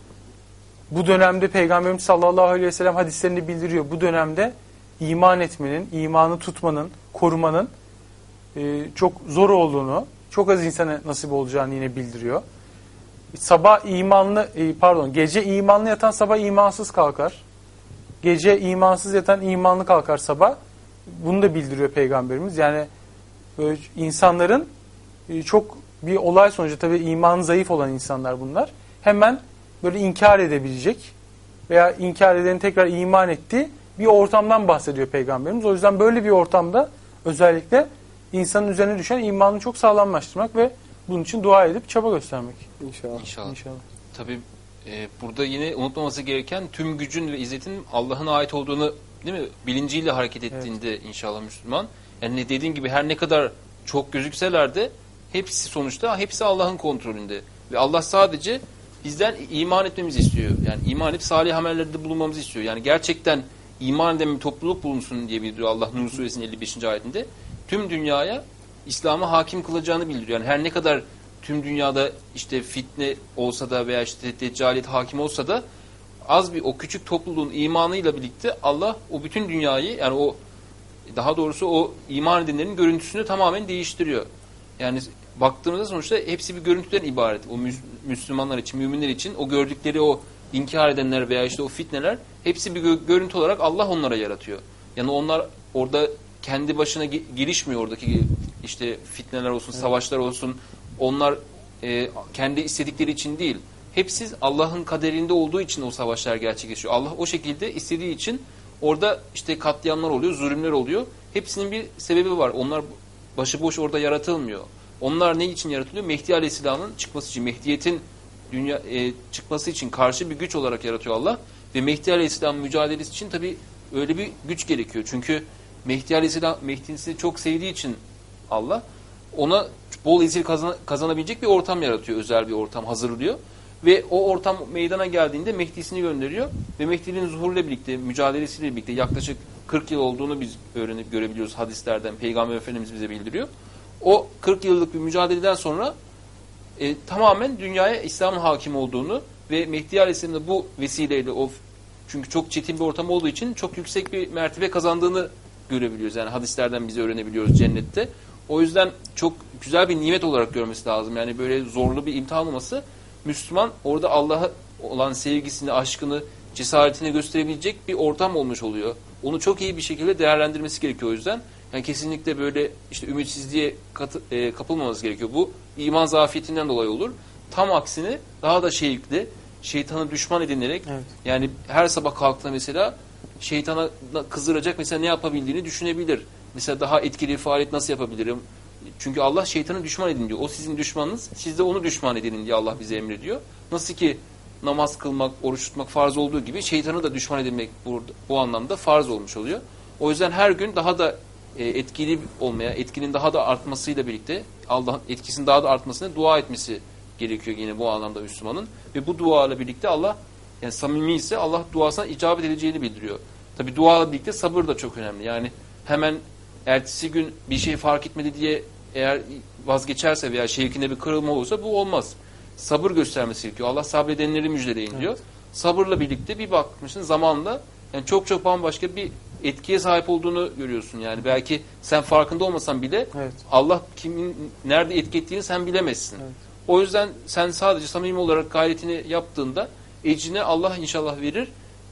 Bu dönemde Peygamberimiz sallallahu aleyhi ve sellem hadislerini bildiriyor. Bu dönemde iman etmenin, imanı tutmanın, korumanın e, çok zor olduğunu, çok az insana nasip olacağını yine bildiriyor. Sabah imanlı, e, pardon, gece imanlı yatan sabah imansız kalkar. Gece imansız yatan imanlı kalkar sabah. Bunu da bildiriyor Peygamberimiz. Yani böyle insanların e, çok bir olay sonucu, tabii imanı zayıf olan insanlar bunlar. Hemen böyle inkar edebilecek veya inkar edenin tekrar iman ettiği bir ortamdan bahsediyor Peygamberimiz. O yüzden böyle bir ortamda özellikle insanın üzerine düşen imanını çok sağlamlaştırmak ve bunun için dua edip çaba göstermek. İnşallah. İnşallah. İnşallah. Tabii e, burada yine unutmaması gereken tüm gücün ve izzetin Allah'ın ait olduğunu, değil mi, bilinciyle hareket ettiğinde evet. inşallah Müslüman. Yani dediğin gibi her ne kadar çok gözükseler de hepsi sonuçta hepsi Allah'ın kontrolünde. Ve Allah sadece bizden iman etmemizi istiyor. Yani iman edip salih amellerde bulunmamızı istiyor. Yani gerçekten iman eden bir topluluk bulunsun diye bildiriyor Allah Nur suresinin elli beşinci ayetinde. Tüm dünyaya İslam'a hakim kılacağını bildiriyor. Yani her ne kadar tüm dünyada işte fitne olsa da veya işte deccaliyet hakim olsa da az bir o küçük topluluğun imanıyla birlikte Allah o bütün dünyayı, yani o daha doğrusu o iman edenlerin görüntüsünü tamamen değiştiriyor. Yani baktığımızda sonuçta hepsi bir görüntüden ibaret. O Müslümanlar için, müminler için o gördükleri o inkar edenler veya işte o fitneler hepsi bir gö- görüntü olarak Allah onlara yaratıyor. Yani onlar orada kendi başına gi- girişmiyor, oradaki işte fitneler olsun, evet. savaşlar olsun. Onlar e, kendi istedikleri için değil. Hepsi Allah'ın kaderinde olduğu için o savaşlar gerçekleşiyor. Allah o şekilde istediği için orada işte katliamlar oluyor, zulümler oluyor. Hepsinin bir sebebi var. Onlar başıboş orada yaratılmıyor. Onlar ne için yaratılıyor? Mehdi Aleyhisselam'ın çıkması için, Mehdiyet'in dünya e, çıkması için karşı bir güç olarak yaratıyor Allah. Ve Mehdi Aleyhisselam'ın mücadelesi için tabii öyle bir güç gerekiyor. Çünkü Mehdi Aleyhisselam Mehdi'si çok sevdiği için Allah ona bol ezil kazan, kazanabilecek bir ortam yaratıyor. Özel bir ortam hazırlıyor. Ve o ortam meydana geldiğinde Mehdi'sini gönderiyor. Ve Mehdi'nin zuhuruyla birlikte, mücadelesiyle birlikte yaklaşık kırk yıl olduğunu biz öğrenip görebiliyoruz hadislerden. Peygamber Efendimiz bize bildiriyor. O kırk yıllık bir mücadeleden sonra e, tamamen dünyaya İslam'ın hakim olduğunu ve Mehdi Aleyhisselam'ın bu vesileyle, o çünkü çok çetin bir ortam olduğu için çok yüksek bir mertebe kazandığını görebiliyoruz. Yani hadislerden bize öğrenebiliyoruz cennette. O yüzden çok güzel bir nimet olarak görmesi lazım. Yani böyle zorlu bir imtihan olması, Müslüman orada Allah'a olan sevgisini, aşkını, cesaretini gösterebilecek bir ortam olmuş oluyor. Onu çok iyi bir şekilde değerlendirmesi gerekiyor o yüzden. Yani kesinlikle böyle işte ümitsizliğe katı, e, kapılmaması gerekiyor. Bu iman zafiyetinden dolayı olur. Tam aksine daha da şevkli, şeytanı düşman edinerek, evet. yani her sabah kalktığında mesela şeytana kızdıracak mesela ne yapabildiğini düşünebilir. Mesela daha etkili faaliyet nasıl yapabilirim? Çünkü Allah şeytanı düşman edin diyor. O sizin düşmanınız, siz de onu düşman edin diye Allah bize emrediyor. Nasıl ki namaz kılmak, oruç tutmak farz olduğu gibi şeytanı da düşman edilmek bu, bu anlamda farz olmuş oluyor. O yüzden her gün daha da e, etkili olmaya, etkinin daha da artmasıyla birlikte Allah'ın etkisinin daha da artmasına dua etmesi gerekiyor yine bu anlamda Müslümanın. Ve bu dua ile birlikte Allah, yani samimi ise Allah duasına icabet edeceğini bildiriyor. Tabi dua ile birlikte sabır da çok önemli. Yani hemen ertesi gün bir şey fark etmedi diye eğer vazgeçerse veya şevkinde bir kırılma olursa bu olmaz. Sabır göstermesi gerekiyor. Allah sabredenleri müjdeleyin diyor. Evet. Sabırla birlikte bir bakmışsın zamanla yani çok çok bambaşka bir etkiye sahip olduğunu görüyorsun. Yani belki sen farkında olmasan bile evet. Allah kimin nerede etki ettiğini sen bilemezsin. Evet. O yüzden sen sadece samimi olarak gayretini yaptığında ecrini Allah inşallah verir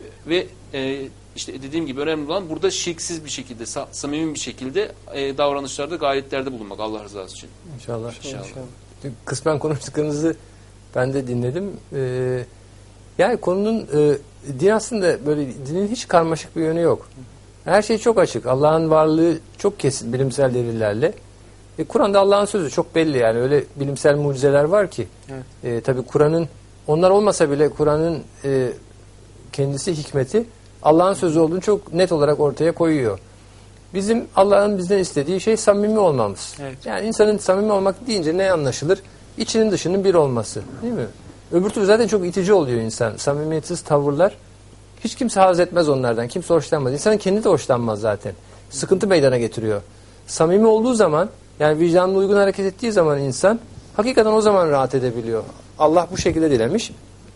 ve e, işte dediğim gibi önemli olan burada şirksiz bir şekilde, samimi bir şekilde e, davranışlarda, gayretlerde bulunmak Allah rızası için. İnşallah. İnşallah. İnşallah. Kısmen konuştuklarınızı ben de dinledim. Ee, yani konunun e, din aslında böyle dinin hiç karmaşık bir yönü yok. Her şey çok açık. Allah'ın varlığı çok kesin bilimsel delillerle. E, Kur'an'da Allah'ın sözü çok belli yani öyle bilimsel mucizeler var ki. Evet. E, tabii Kur'an'ın onlar olmasa bile Kur'an'ın e, kendisi hikmeti Allah'ın sözü olduğunu çok net olarak ortaya koyuyor. Bizim Allah'ın bizden istediği şey samimi olmamız. Evet. Yani insanın samimi olmak deyince ne anlaşılır? İçinin dışının bir olması. Değil mi? Öbür türlü zaten çok itici oluyor insan. Samimiyetsiz tavırlar. Hiç kimse haz etmez onlardan. Kimse hoşlanmaz. İnsanın kendi de hoşlanmaz zaten. Sıkıntı meydana getiriyor. Samimi olduğu zaman, yani vicdanına uygun hareket ettiği zaman insan hakikaten o zaman rahat edebiliyor. Allah bu şekilde dilemiş.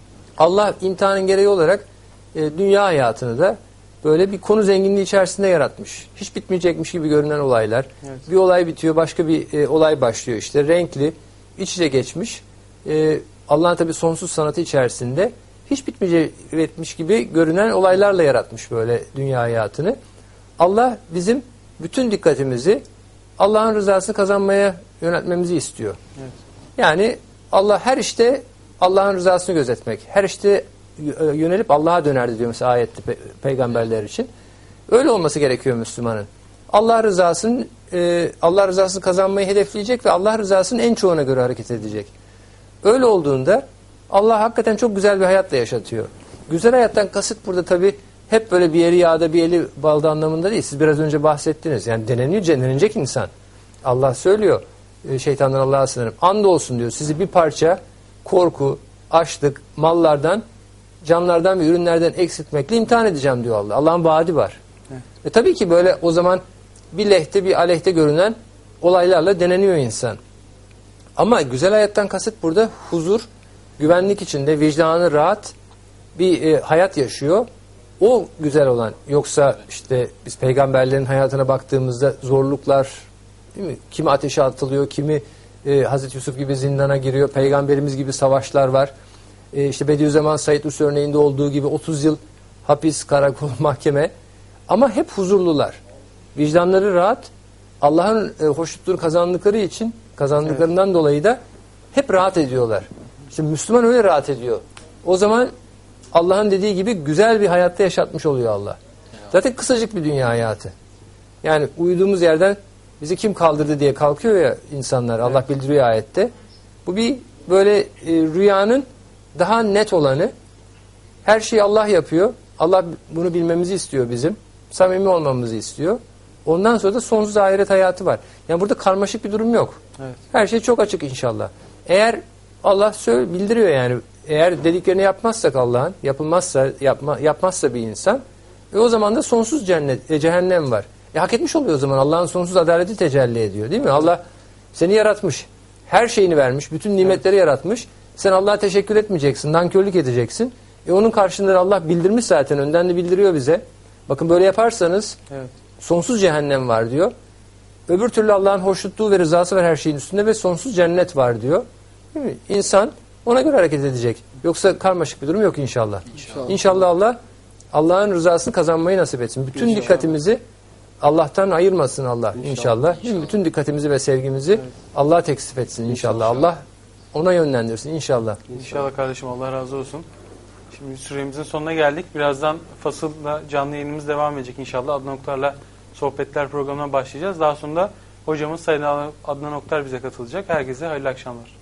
Allah imtihanın gereği olarak e, dünya hayatını da böyle bir konu zenginliği içerisinde yaratmış. Hiç bitmeyecekmiş gibi görünen olaylar. Evet. Bir olay bitiyor, başka bir e, olay başlıyor işte. Renkli, iç içe geçmiş. E, Allah'ın tabii sonsuz sanatı içerisinde hiç bitmeyecekmiş gibi görünen olaylarla yaratmış böyle dünya hayatını. Allah bizim bütün dikkatimizi Allah'ın rızasını kazanmaya yöneltmemizi istiyor. Evet. Yani Allah her işte Allah'ın rızasını gözetmek, her işte yönelip Allah'a dönerdi diyor mesela ayette pe peygamberler için. Öyle olması gerekiyor Müslümanın. Allah rızasını e, Allah rızasını kazanmayı hedefleyecek ve Allah rızasının en çoğuna göre hareket edecek. Öyle olduğunda Allah hakikaten çok güzel bir hayatla yaşatıyor. Güzel hayattan kasıt burada tabii hep böyle bir eli yağda bir eli balda anlamında değil. Siz biraz önce bahsettiniz. Yani deneniyor, denenecek insan. Allah söylüyor şeytandan Allah'a sığınırım. Andolsun diyor sizi bir parça korku, açlık, mallardan, canlardan ve ürünlerden eksiltmekle imtihan edeceğim diyor Allah. Allah'ın vaadi var. Evet. Ve tabii ki böyle o zaman bir lehte bir aleyhte görünen olaylarla deneniyor insan. Ama güzel hayattan kasıt burada huzur, güvenlik içinde vicdanı rahat bir e, hayat yaşıyor. O güzel olan. Yoksa işte biz peygamberlerin hayatına baktığımızda zorluklar, değil mi? Kimi ateşe atılıyor, kimi e, Hazreti Yusuf gibi zindana giriyor, peygamberimiz gibi savaşlar var. E, işte Bediüzzaman Said Nursi örneğinde olduğu gibi otuz yıl hapis, karakol, mahkeme. Ama hep huzurlular. Vicdanları rahat. Allah'ın e, hoşnutluğunu kazandıkları için, kazandıklarından evet. dolayı da hep rahat ediyorlar. İşte Müslüman öyle rahat ediyor. O zaman Allah'ın dediği gibi güzel bir hayatta yaşatmış oluyor Allah. Zaten kısacık bir dünya hayatı. Yani uyuduğumuz yerden bizi kim kaldırdı diye kalkıyor ya insanlar. Evet. Allah bildiriyor ayette. Bu bir böyle e, rüyanın daha net olanı. Her şeyi Allah yapıyor. Allah bunu bilmemizi istiyor bizim. Samimi olmamızı istiyor. Ondan sonra da sonsuz ahiret hayatı var. Yani burada karmaşık bir durum yok. Evet. Her şey çok açık inşallah. Eğer Allah söyle, bildiriyor yani. Eğer dediklerini yapmazsak Allah'ın, yapılmazsa, yapma, yapmazsa bir insan, e o zaman da sonsuz cennet, e, cehennem var. E hak etmiş oluyor o zaman. Allah'ın sonsuz adaleti tecelli ediyor, değil mi? Allah seni yaratmış, her şeyini vermiş, bütün nimetleri evet. yaratmış. Sen Allah'a teşekkür etmeyeceksin, nankörlük edeceksin. E onun karşılığında Allah bildirmiş zaten, önden de bildiriyor bize. Bakın böyle yaparsanız evet. sonsuz cehennem var diyor. Öbür türlü Allah'ın hoşnutluğu ve rızası var her şeyin üstünde ve sonsuz cennet var diyor. Değil mi? İnsan ona göre hareket edecek. Yoksa karmaşık bir durum yok inşallah. İnşallah, İnşallah Allah Allah'ın rızasını kazanmayı nasip etsin. Bütün inşallah. dikkatimizi Allah'tan ayırmasın Allah inşallah. inşallah. inşallah. Bütün dikkatimizi ve sevgimizi evet. Allah'a teksif etsin inşallah. inşallah. Allah ona yönlendirsin inşallah. İnşallah kardeşim, Allah razı olsun. Şimdi süremizin sonuna geldik. Birazdan fasılla canlı yayınımız devam edecek inşallah. Adnan Oktar'la sohbetler programına başlayacağız. Daha sonra hocamız Sayın Adnan Oktar bize katılacak. Herkese hayırlı akşamlar.